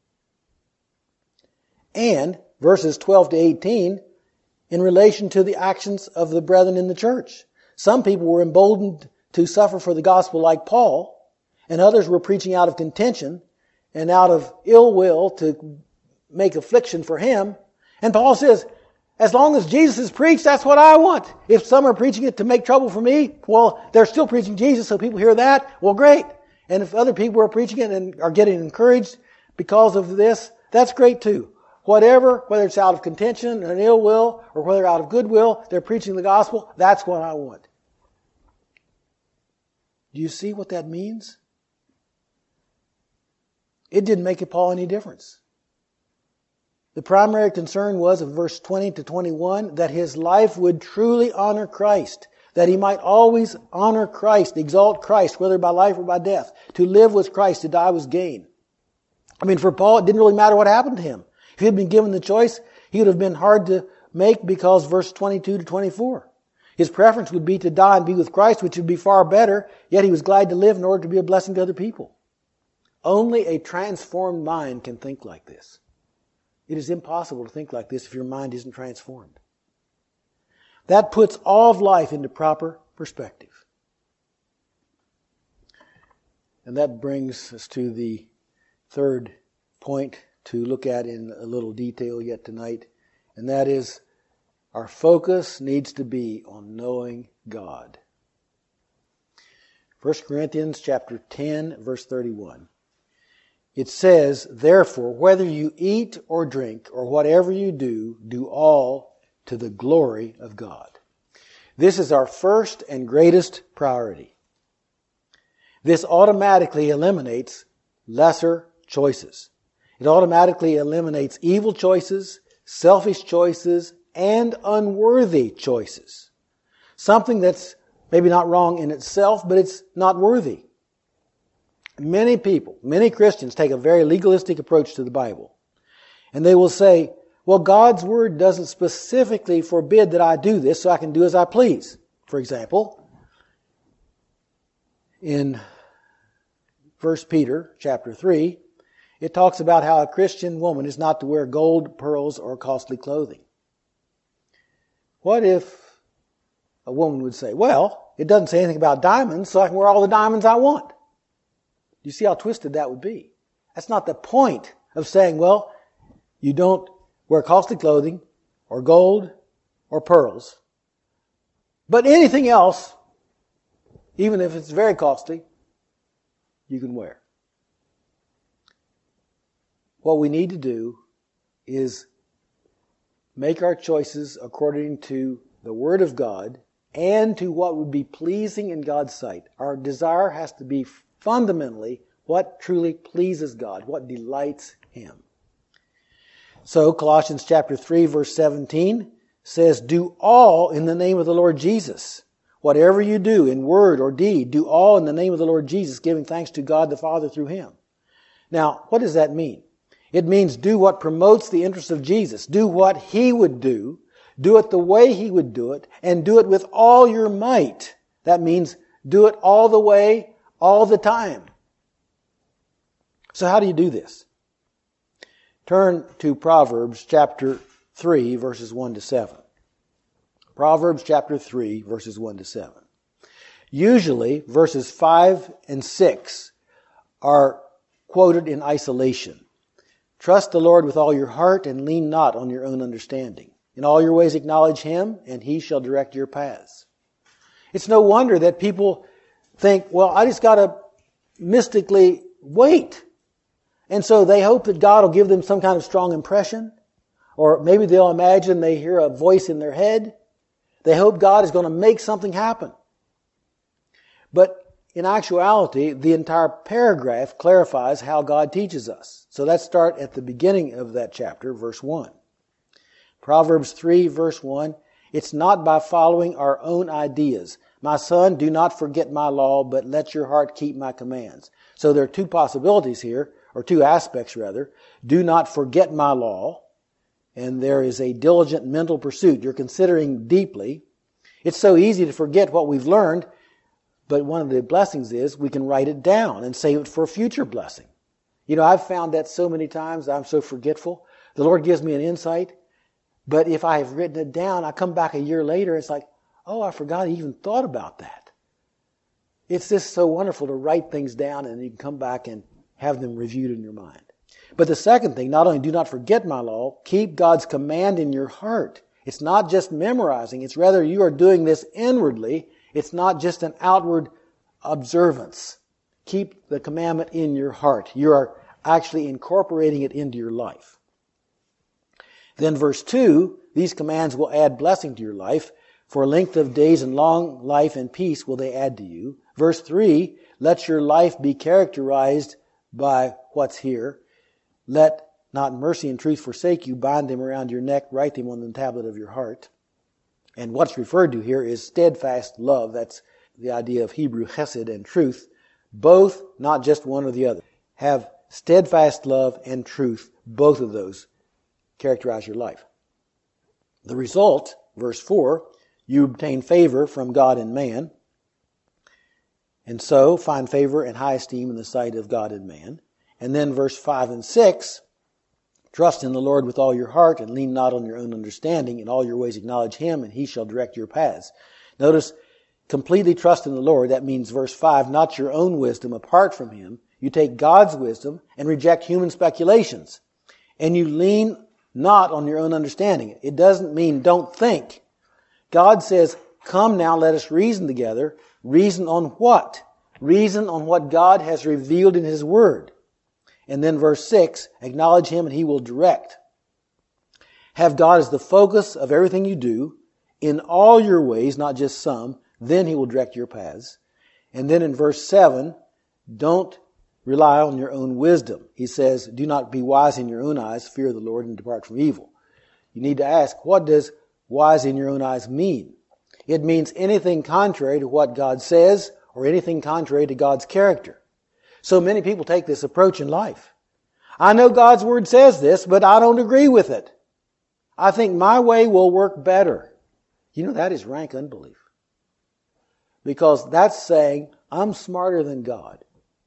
And verses 12 to 18, in relation to the actions of the brethren in the church. Some people were emboldened to suffer for the gospel like Paul, and others were preaching out of contention and out of ill will to make affliction for him. And Paul says, as long as Jesus is preached, that's what I want. If some are preaching it to make trouble for me, well, they're still preaching Jesus, so people hear that. Well, great. And if other people are preaching it and are getting encouraged because of this, that's great too. Whatever, whether it's out of contention and ill will, or whether out of goodwill, they're preaching the gospel, that's what I want. Do you see what that means? It didn't make Paul any difference. The primary concern was, of verse 20 to 21, that his life would truly honor Christ, that he might always honor Christ, exalt Christ, whether by life or by death. To live was Christ, to die was gain. I mean, for Paul, it didn't really matter what happened to him. If he had been given the choice, he would have been hard to make because verse 22 to 24. His preference would be to die and be with Christ, which would be far better, yet he was glad to live in order to be a blessing to other people. Only a transformed mind can think like this. It is impossible to think like this if your mind isn't transformed. That puts all of life into proper perspective. And that brings us to the third point to look at in a little detail yet tonight, and that is our focus needs to be on knowing God. 1 Corinthians chapter 10, verse 31. it says, therefore, whether you eat or drink or whatever you do all to the glory of God. This is our first and greatest priority. This automatically eliminates lesser choices. It automatically eliminates evil choices, selfish choices, and unworthy choices. Something that's maybe not wrong in itself, but it's not worthy. Many people, many Christians take a very legalistic approach to the Bible. And they will say, well, God's Word doesn't specifically forbid that I do this, so I can do as I please. For example, in 1 Peter chapter 3, it talks about how a Christian woman is not to wear gold, pearls, or costly clothing. What if a woman would say, well, it doesn't say anything about diamonds, so I can wear all the diamonds I want? You see how twisted that would be? That's not the point of saying, well, you don't wear costly clothing or gold or pearls. But anything else, even if it's very costly, you can wear. What we need to do is make our choices according to the Word of God and to what would be pleasing in God's sight. Our desire has to be fundamentally what truly pleases God, what delights Him. So Colossians chapter 3 verse 17 says, do all in the name of the Lord Jesus. Whatever you do in word or deed, do all in the name of the Lord Jesus, giving thanks to God the Father through Him. Now, what does that mean? It means do what promotes the interests of Jesus. Do what He would do it the way He would do it, and do it with all your might. That means do it all the way, all the time. So how do you do this? Turn to Proverbs chapter 3, verses 1 to 7. Proverbs chapter 3, verses 1 to 7. Usually, verses 5 and 6 are quoted in isolation. Trust the Lord with all your heart and lean not on your own understanding. In all your ways acknowledge Him, and He shall direct your paths. It's no wonder that people think, well, I just got to mystically wait. And so they hope that God will give them some kind of strong impression. Or maybe they'll imagine they hear a voice in their head. They hope God is going to make something happen. But in actuality, the entire paragraph clarifies how God teaches us. So let's start at the beginning of that chapter, verse 1. Proverbs 3, verse 1, it's not by following our own ideas. My son, do not forget my law, but let your heart keep my commands. So there are two possibilities here, or two aspects rather. Do not forget my law, and there is a diligent mental pursuit. You're considering deeply. It's so easy to forget what we've learned, but one of the blessings is we can write it down and save it for a future blessing. You know, I've found that so many times. I'm so forgetful. The Lord gives me an insight, but if I have written it down, I come back a year later, it's like, oh, I forgot I even thought about that. It's just so wonderful to write things down and you can come back and have them reviewed in your mind. But the second thing, not only do not forget my law, keep God's command in your heart. It's not just memorizing. It's rather you are doing this inwardly. It's not just an outward observance. Keep the commandment in your heart. You are actually incorporating it into your life. Then verse 2, these commands will add blessing to your life. For length of days and long life and peace will they add to you. Verse 3, let your life be characterized by what's here. Let not mercy and truth forsake you. Bind them around your neck. Write them on the tablet of your heart. And what's referred to here is steadfast love. That's the idea of Hebrew chesed and truth. Both, not just one or the other. Have steadfast love and truth. Both of those characterize your life. The result, verse 4, you obtain favor from God and man. And so find favor and high esteem in the sight of God and man. And then verse 5 and 6, trust in the Lord with all your heart and lean not on your own understanding. In all your ways acknowledge Him and He shall direct your paths. Notice, completely trust in the Lord. That means verse 5, not your own wisdom apart from Him. You take God's wisdom and reject human speculations. And you lean not on your own understanding. It doesn't mean don't think. God says, come now, let us reason together. Reason on what? Reason on what God has revealed in His Word. And then verse 6, acknowledge Him and He will direct. Have God as the focus of everything you do, in all your ways, not just some, then He will direct your paths. And then in verse 7, don't rely on your own wisdom. He says, do not be wise in your own eyes, fear the Lord and depart from evil. You need to ask, what does wise in your own eyes mean? It means anything contrary to what God says or anything contrary to God's character. So many people take this approach in life. I know God's Word says this, but I don't agree with it. I think my way will work better. You know, that is rank unbelief. Because that's saying, I'm smarter than God.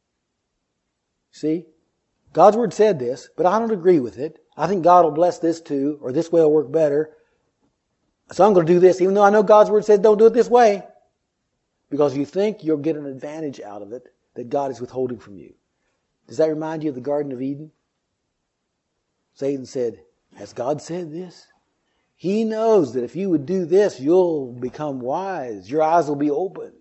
See? God's Word said this, but I don't agree with it. I think God will bless this too, or this way will work better. So I'm going to do this, even though I know God's Word says don't do it this way. Because you think you'll get an advantage out of it that God is withholding from you. Does that remind you of the Garden of Eden? Satan said, has God said this? He knows that if you would do this, you'll become wise. Your eyes will be opened.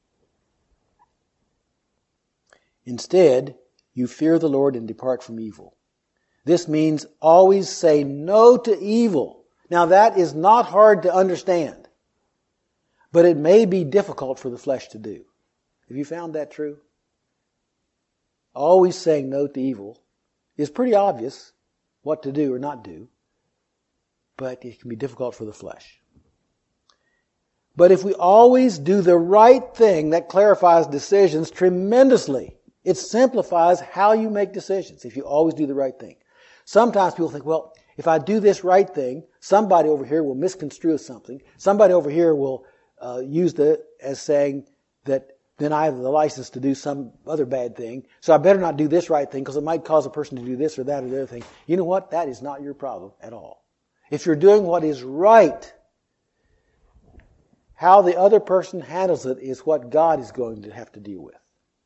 Instead, you fear the Lord and depart from evil. This means always say no to evil. Now that is not hard to understand, but it may be difficult for the flesh to do. Have you found that true? Always saying no to evil is pretty obvious what to do or not do, but it can be difficult for the flesh. But if we always do the right thing, that clarifies decisions tremendously. It simplifies how you make decisions if you always do the right thing. Sometimes people think, well, if I do this right thing, somebody over here will misconstrue something. Somebody over here will use it as saying that then I have the license to do some other bad thing. So I better not do this right thing because it might cause a person to do this or that or the other thing. You know what? That is not your problem at all. If you're doing what is right, how the other person handles it is what God is going to have to deal with.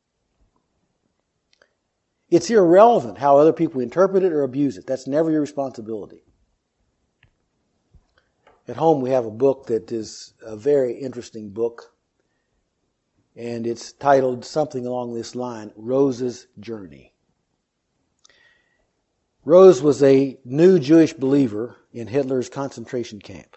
It's irrelevant how other people interpret it or abuse it. That's never your responsibility. At home we have a book that is a very interesting book. And it's titled something along this line, Rose's Journey. Rose was a new Jewish believer in Hitler's concentration camp.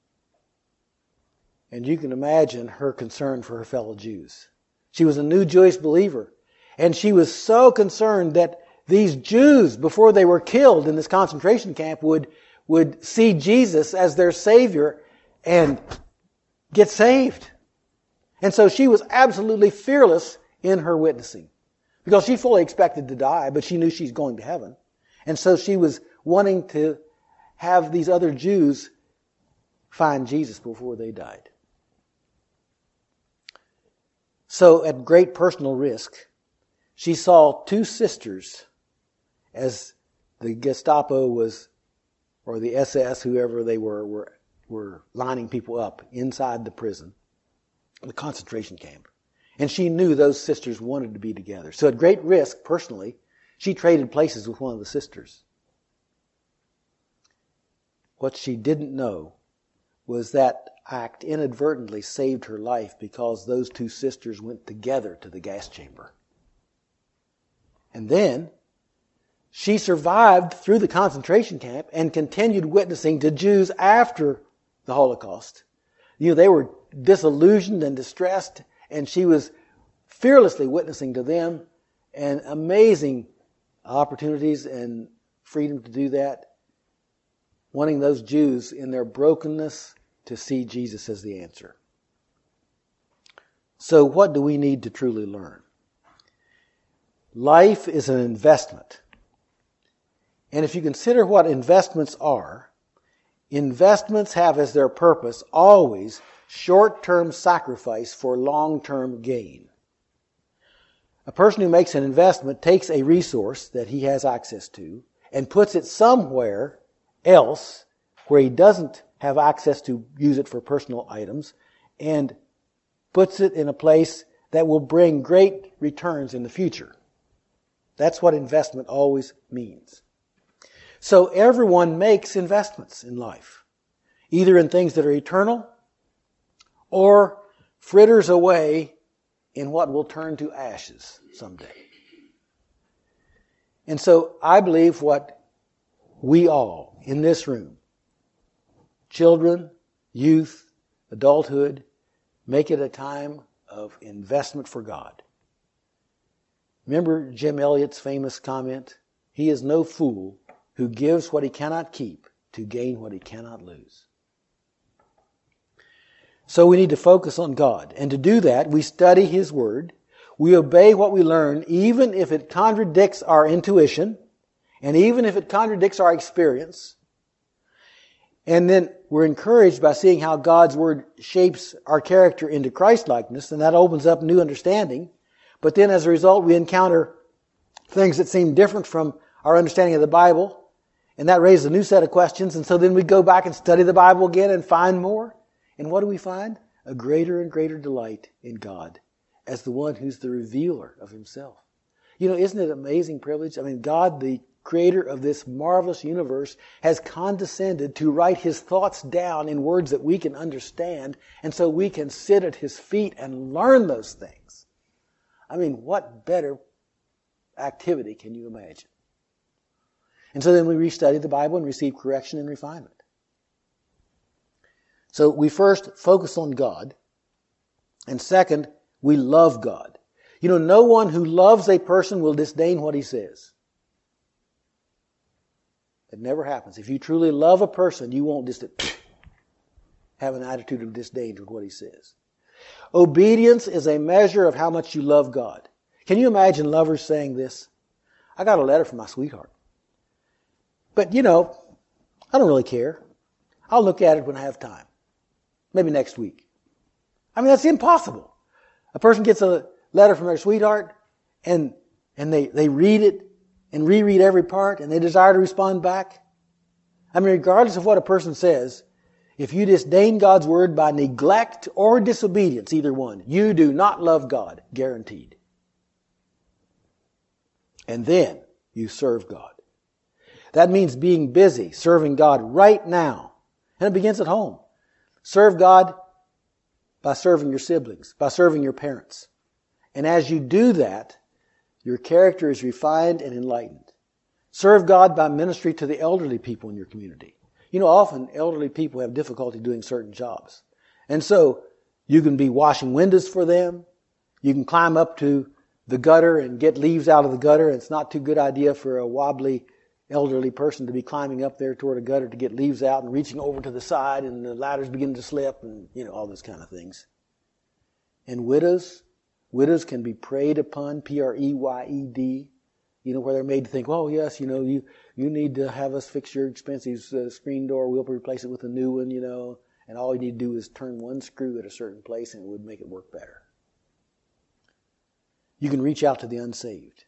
And you can imagine her concern for her fellow Jews. She was a new Jewish believer. And she was so concerned that these Jews, before they were killed in this concentration camp, would see Jesus as their Savior and get saved. And so she was absolutely fearless in her witnessing. Because she fully expected to die, but she knew she's going to heaven. And so she was wanting to have these other Jews find Jesus before they died. So at great personal risk, she saw two sisters as the Gestapo was, or the SS, whoever they were lining people up inside the prison, the concentration camp. And she knew those sisters wanted to be together. So at great risk, personally, she traded places with one of the sisters. What she didn't know was that act inadvertently saved her life because those two sisters went together to the gas chamber. And then she survived through the concentration camp and continued witnessing to Jews after the Holocaust. You know, they were disillusioned and distressed, and she was fearlessly witnessing to them, and amazing opportunities and freedom to do that, wanting those Jews in their brokenness to see Jesus as the answer. So what do we need to truly learn? Life is an investment. And if you consider what investments are, investments have as their purpose always short-term sacrifice for long-term gain. A person who makes an investment takes a resource that he has access to and puts it somewhere else where he doesn't have access to use it for personal items, and puts it in a place that will bring great returns in the future. That's what investment always means. So everyone makes investments in life, either in things that are eternal or fritters away in what will turn to ashes someday. And so I believe what we all in this room, children, youth, adulthood, make it a time of investment for God. Remember Jim Elliot's famous comment? He is no fool who gives what he cannot keep to gain what he cannot lose. So we need to focus on God. And to do that, we study His Word. We obey what we learn, even if it contradicts our intuition, and even if it contradicts our experience. And then we're encouraged by seeing how God's Word shapes our character into Christ-likeness, and that opens up new understanding. But then as a result, we encounter things that seem different from our understanding of the Bible, and that raises a new set of questions. And so then we go back and study the Bible again and find more. And what do we find? A greater and greater delight in God as the one who's the revealer of Himself. You know, isn't it an amazing privilege? I mean, God, the creator of this marvelous universe, has condescended to write His thoughts down in words that we can understand, and so we can sit at His feet and learn those things. I mean, what better activity can you imagine? And so then we restudy the Bible and receive correction and refinement. So we first focus on God, and second, we love God. You know, no one who loves a person will disdain what he says. It never happens. If you truly love a person, you won't just have an attitude of disdain toward what he says. Obedience is a measure of how much you love God. Can you imagine lovers saying this? I got a letter from my sweetheart. But, you know, I don't really care. I'll look at it when I have time. Maybe next week. I mean, that's impossible. A person gets a letter from their sweetheart and they read it and reread every part and they desire to respond back. I mean, regardless of what a person says, if you disdain God's Word by neglect or disobedience, either one, you do not love God, guaranteed. And then you serve God. That means being busy, serving God right now. And it begins at home. Serve God by serving your siblings, by serving your parents. And as you do that, your character is refined and enlightened. Serve God by ministry to the elderly people in your community. You know, often elderly people have difficulty doing certain jobs. And so you can be washing windows for them. You can climb up to the gutter and get leaves out of the gutter. It's not too good idea for a wobbly elderly person to be climbing up there toward a gutter to get leaves out and reaching over to the side and the ladders begin to slip and, you know, all those kind of things. And widows can be preyed upon, P-R-E-Y-E-D, you know, where they're made to think, oh, yes, you know, you need to have us fix your expensive screen door. We'll replace it with a new one, you know, and all you need to do is turn one screw at a certain place and it would make it work better. You can reach out to the unsaved.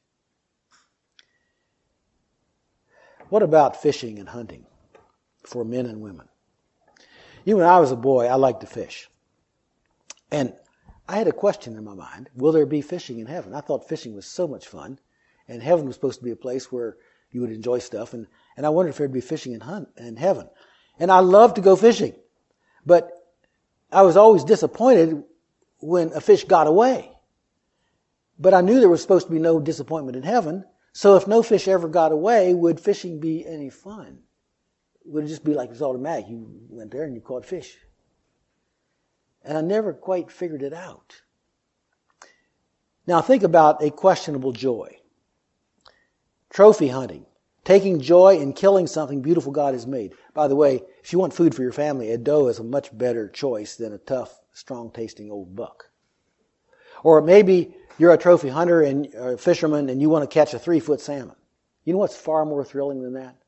What about fishing and hunting for men and women? You know, when I was a boy, I liked to fish. And I had a question in my mind, will there be fishing in heaven? I thought fishing was so much fun. And heaven was supposed to be a place where you would enjoy stuff. And I wondered if there'd be fishing in heaven. And I loved to go fishing. But I was always disappointed when a fish got away. But I knew there was supposed to be no disappointment in heaven. So if no fish ever got away, would fishing be any fun? Would it just be like it was automatic? You went there and you caught fish. And I never quite figured it out. Now think about a questionable joy. Trophy hunting. Taking joy in killing something beautiful God has made. By the way, if you want food for your family, a doe is a much better choice than a tough, strong-tasting old buck. Or maybe you're a trophy hunter and a fisherman and you want to catch a 3-foot salmon. You know what's far more thrilling than that?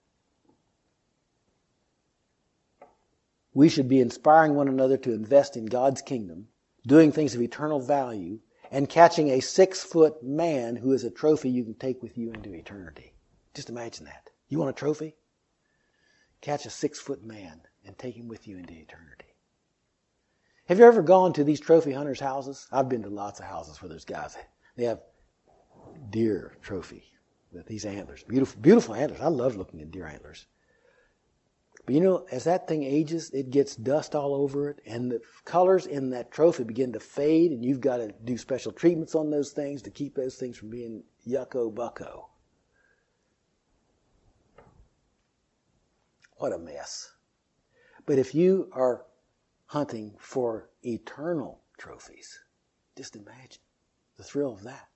We should be inspiring one another to invest in God's kingdom, doing things of eternal value, and catching a 6-foot man who is a trophy you can take with you into eternity. Just imagine that. You want a trophy? Catch a 6-foot man and take him with you into eternity. Have you ever gone to these trophy hunters' houses? I've been to lots of houses where there's guys. They have deer trophy with these antlers. Beautiful, beautiful antlers. I love looking at deer antlers. But you know, as that thing ages, it gets dust all over it, and the colors in that trophy begin to fade, and you've got to do special treatments on those things to keep those things from being yucko bucko. What a mess. But if you are hunting for eternal trophies, just imagine the thrill of that.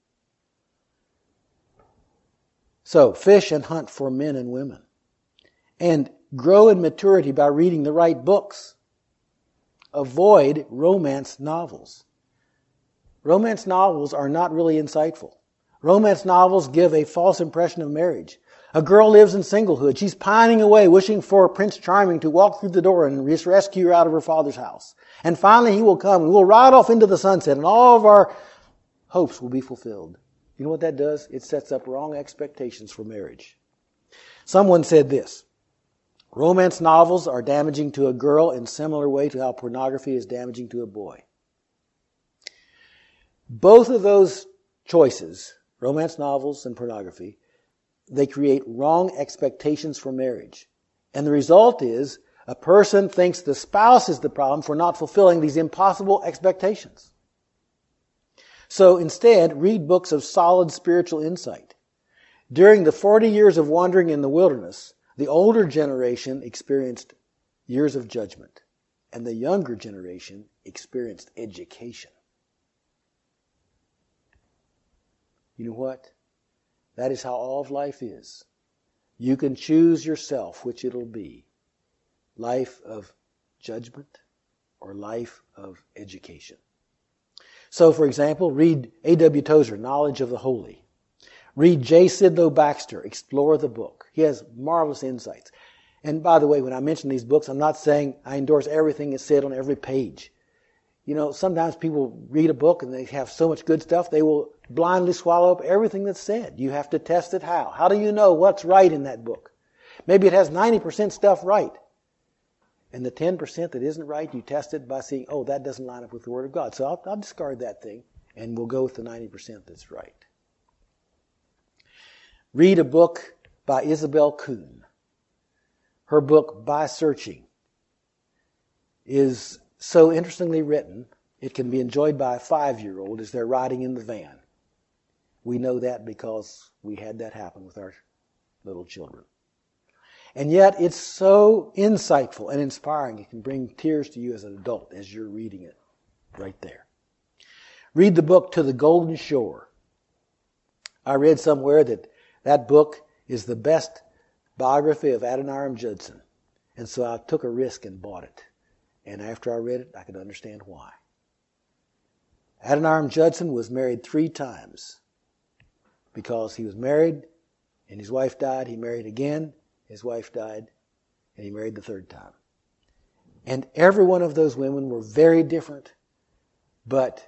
So, fish and hunt for men and women. And grow in maturity by reading the right books. Avoid romance novels. Romance novels are not really insightful. Romance novels give a false impression of marriage. A girl lives in singlehood. She's pining away, wishing for Prince Charming to walk through the door and rescue her out of her father's house. And finally he will come and we'll ride off into the sunset and all of our hopes will be fulfilled. You know what that does? It sets up wrong expectations for marriage. Someone said this: romance novels are damaging to a girl in similar way to how pornography is damaging to a boy. Both of those choices, romance novels and pornography, they create wrong expectations for marriage. And the result is a person thinks the spouse is the problem for not fulfilling these impossible expectations. So instead, read books of solid spiritual insight. During the 40 years of wandering in the wilderness, the older generation experienced years of judgment, and the younger generation experienced education. You know what? That is how all of life is. You can choose yourself which it'll be. Life of judgment or life of education. So, for example, read A.W. Tozer, Knowledge of the Holy. Read J. Sidlow Baxter, Explore the Book. He has marvelous insights. And by the way, when I mention these books, I'm not saying I endorse everything that's said on every page. You know, sometimes people read a book and they have so much good stuff, they will blindly swallow up everything that's said. You have to test it how. How do you know what's right in that book? Maybe it has 90% stuff right. And the 10% that isn't right, you test it by seeing, oh, that doesn't line up with the Word of God. So I'll discard that thing and we'll go with the 90% that's right. Read a book by Isabel Kuhn. Her book, By Searching, is so interestingly written, it can be enjoyed by a 5-year-old as they're riding in the van. We know that because we had that happen with our little children. And yet it's so insightful and inspiring, it can bring tears to you as an adult as you're reading it right there. Read the book To the Golden Shore. I read somewhere that book is the best biography of Adoniram Judson. And so I took a risk and bought it. And after I read it, I could understand why. Adoniram Judson was married 3 times. Because he was married and his wife died. He married again. His wife died. And he married the 3rd time. And every one of those women were very different. But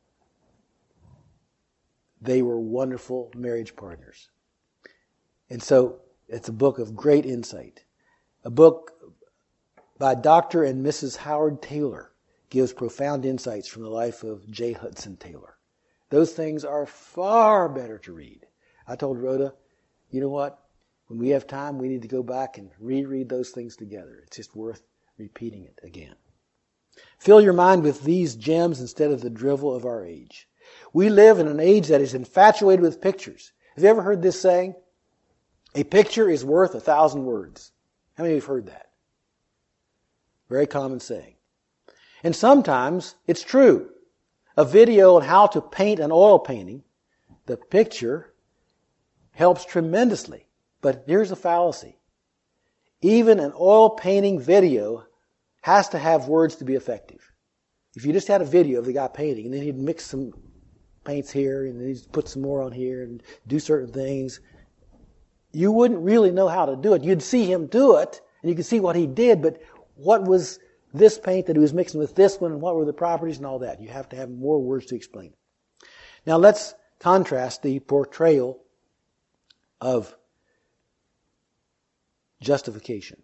they were wonderful marriage partners. And so it's a book of great insight. A book by Dr. and Mrs. Howard Taylor gives profound insights from the life of J. Hudson Taylor. Those things are far better to read. I told Rhoda, you know what? When we have time, we need to go back and reread those things together. It's just worth repeating it again. Fill your mind with these gems instead of the drivel of our age. We live in an age that is infatuated with pictures. Have you ever heard this saying? A picture is worth 1,000 words. How many of you have heard that? Very common saying. And sometimes it's true. A video on how to paint an oil painting, the picture helps tremendously. But here's a fallacy. Even an oil painting video has to have words to be effective. If you just had a video of the guy painting and then he'd mix some paints here and then he'd put some more on here and do certain things, you wouldn't really know how to do it. You'd see him do it and you could see what he did, but what was this paint that he was mixing with this one and what were the properties and all that? You have to have more words to explain it. Now let's contrast the portrayal of justification.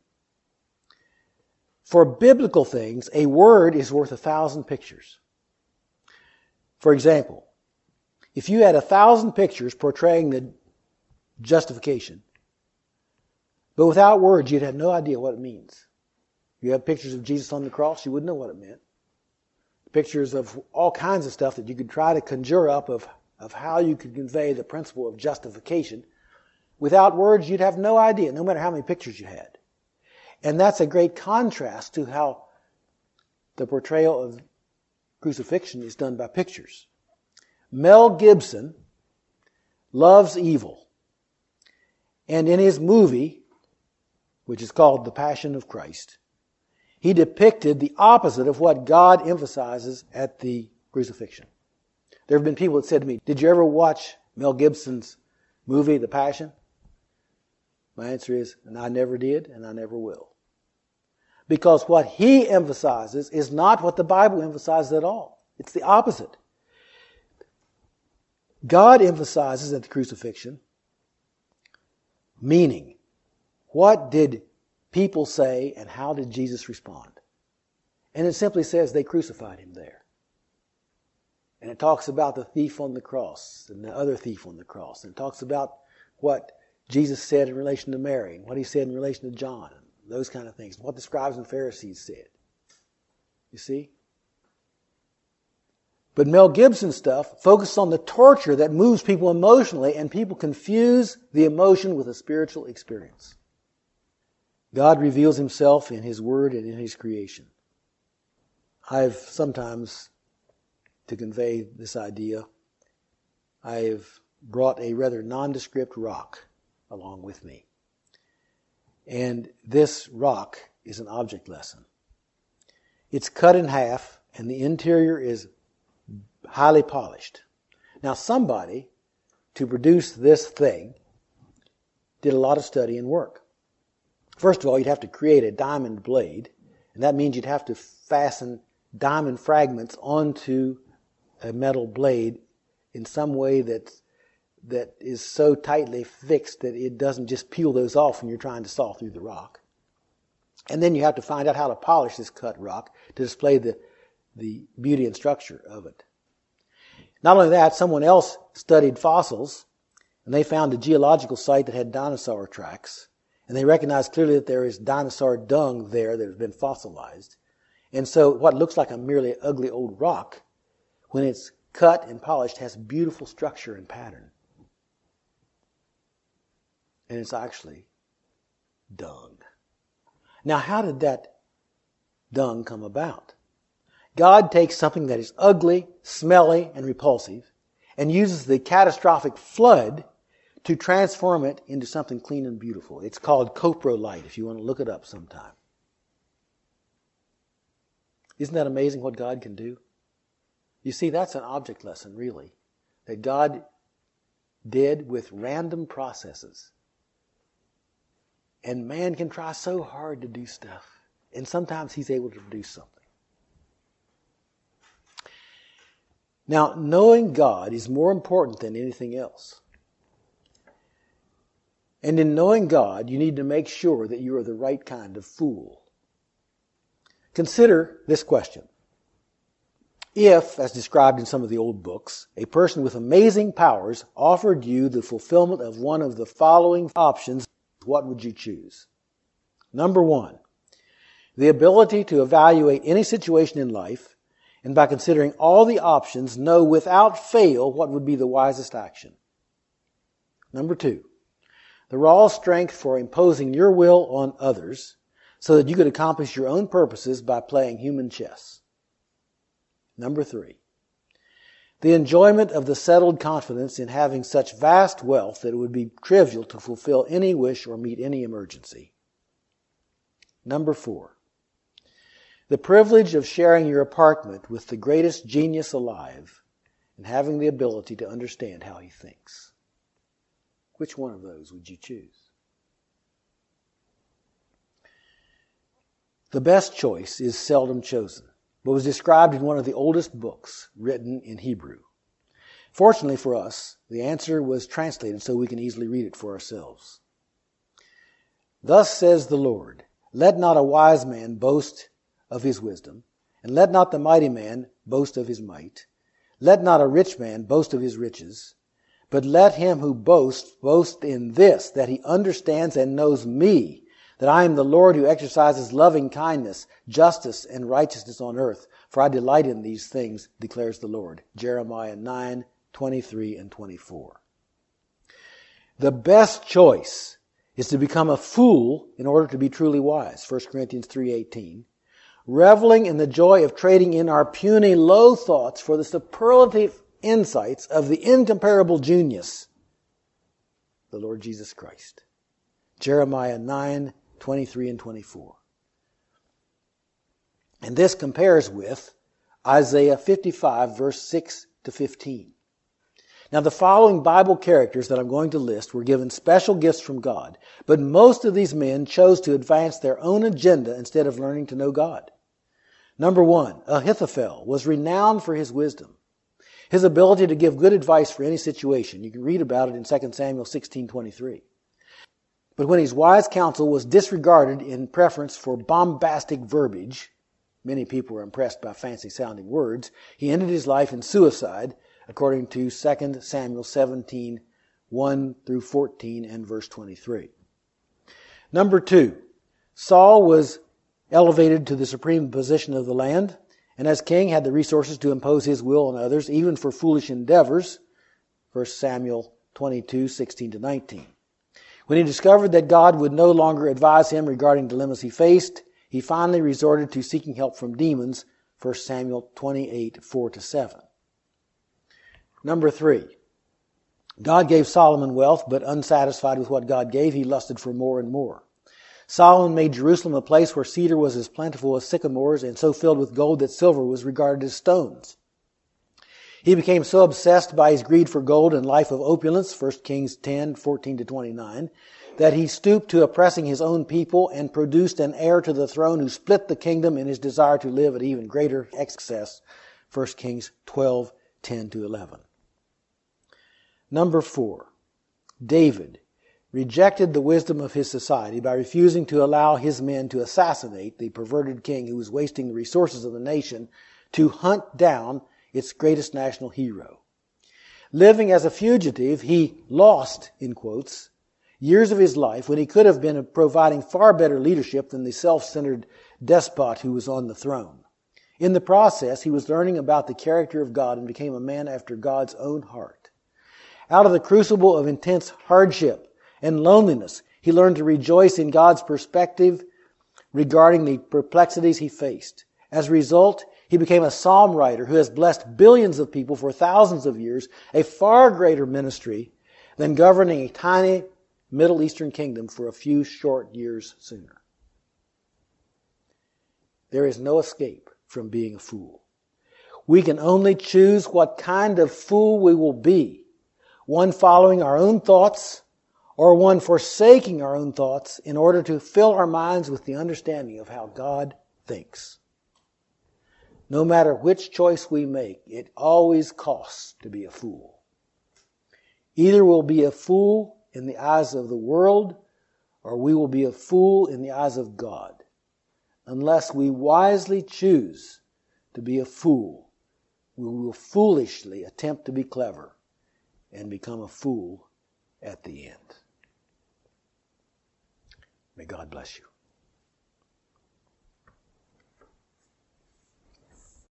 For biblical things, a word is worth 1,000 pictures. For example, if you had 1,000 pictures portraying the justification, but without words, you'd have no idea what it means. You have pictures of Jesus on the cross, you wouldn't know what it meant. Pictures of all kinds of stuff that you could try to conjure up of how you could convey the principle of justification. Without words, you'd have no idea, no matter how many pictures you had. And that's a great contrast to how the portrayal of crucifixion is done by pictures. Mel Gibson loves evil. And in his movie, which is called The Passion of Christ, he depicted the opposite of what God emphasizes at the crucifixion. There have been people that said to me, "Did you ever watch Mel Gibson's movie, The Passion?" My answer is, and I never did, and I never will. Because what he emphasizes is not what the Bible emphasizes at all. It's the opposite. God emphasizes at the crucifixion meaning. What did people say and how did Jesus respond? And it simply says they crucified him there. And it talks about the thief on the cross and the other thief on the cross. And it talks about what Jesus said in relation to Mary and what he said in relation to John. Those kind of things. What the scribes and Pharisees said. You see? But Mel Gibson's stuff focuses on the torture that moves people emotionally, and people confuse the emotion with a spiritual experience. God reveals himself in his word and in his creation. I've sometimes, to convey this idea, I've brought a rather nondescript rock along with me. And this rock is an object lesson. It's cut in half, and the interior is highly polished. Now somebody, to produce this thing, did a lot of study and work. First of all, you'd have to create a diamond blade, and that means you'd have to fasten diamond fragments onto a metal blade in some way that is so tightly fixed that it doesn't just peel those off when you're trying to saw through the rock. And then you have to find out how to polish this cut rock to display the beauty and structure of it. Not only that, someone else studied fossils, and they found a geological site that had dinosaur tracks, and they recognized clearly that there is dinosaur dung there that has been fossilized. And so what looks like a merely ugly old rock, when it's cut and polished, has beautiful structure and pattern. And it's actually dung. Now, how did that dung come about? God takes something that is ugly, smelly, and repulsive and uses the catastrophic flood to transform it into something clean and beautiful. It's called coprolite, if you want to look it up sometime. Isn't that amazing what God can do? You see, that's an object lesson, really, that God did with random processes. And man can try so hard to do stuff, and sometimes he's able to produce something. Now, knowing God is more important than anything else. And in knowing God, you need to make sure that you are the right kind of fool. Consider this question. If, as described in some of the old books, a person with amazing powers offered you the fulfillment of one of the following options, what would you choose? Number 1, the ability to evaluate any situation in life, and by considering all the options, know without fail what would be the wisest action. Number 2, the raw strength for imposing your will on others so that you could accomplish your own purposes by playing human chess. Number 3, the enjoyment of the settled confidence in having such vast wealth that it would be trivial to fulfill any wish or meet any emergency. Number 4, the privilege of sharing your apartment with the greatest genius alive and having the ability to understand how he thinks. Which one of those would you choose? The best choice is seldom chosen, but was described in one of the oldest books written in Hebrew. Fortunately for us, the answer was translated so we can easily read it for ourselves. Thus says the Lord, let not a wise man boast of his wisdom, and let not the mighty man boast of his might. Let not a rich man boast of his riches, but let him who boasts boast in this, that he understands and knows me, that I am the Lord who exercises loving kindness, justice, and righteousness on earth. For I delight in these things, declares the Lord. Jeremiah 9:23 and 24. The best choice is to become a fool in order to be truly wise. 1 Corinthians 3:18. Reveling in the joy of trading in our puny low thoughts for the superlative insights of the incomparable genius, the Lord Jesus Christ. Jeremiah 9:23 and 24. And this compares with Isaiah 55, verse 6 to 15. Now, the following Bible characters that I'm going to list were given special gifts from God, but most of these men chose to advance their own agenda instead of learning to know God. Number 1, Ahithophel was renowned for his wisdom, his ability to give good advice for any situation. You can read about it in 2 Samuel 16:23. But when his wise counsel was disregarded in preference for bombastic verbiage, many people were impressed by fancy-sounding words, he ended his life in suicide, according to 2 Samuel 17, 1 through 14 and verse 23. Number 2, Saul was elevated to the supreme position of the land, and as king had the resources to impose his will on others, even for foolish endeavors, 1 Samuel 22, 16 to 19. When he discovered that God would no longer advise him regarding dilemmas he faced, he finally resorted to seeking help from demons, 1 Samuel 28, 4 to 7. Number 3, God gave Solomon wealth, but unsatisfied with what God gave, he lusted for more and more. Solomon made Jerusalem a place where cedar was as plentiful as sycamores and so filled with gold that silver was regarded as stones. He became so obsessed by his greed for gold and life of opulence, 1 Kings 10, 14 to 29, that he stooped to oppressing his own people and produced an heir to the throne who split the kingdom in his desire to live at even greater excess, 1 Kings 12, 10 to 11. Number 4, David rejected the wisdom of his society by refusing to allow his men to assassinate the perverted king who was wasting the resources of the nation to hunt down its greatest national hero. Living as a fugitive, he lost, in quotes, years of his life when he could have been providing far better leadership than the self-centered despot who was on the throne. In the process, he was learning about the character of God and became a man after God's own heart. Out of the crucible of intense hardship and loneliness, he learned to rejoice in God's perspective regarding the perplexities he faced. As a result, he became a psalm writer who has blessed billions of people for thousands of years, a far greater ministry than governing a tiny Middle Eastern kingdom for a few short years sooner. There is no escape from being a fool. We can only choose what kind of fool we will be, one following our own thoughts or one forsaking our own thoughts in order to fill our minds with the understanding of how God thinks. No matter which choice we make, it always costs to be a fool. Either we'll be a fool in the eyes of the world, or we will be a fool in the eyes of God. Unless we wisely choose to be a fool, we will foolishly attempt to be clever and become a fool at the end. May God bless you.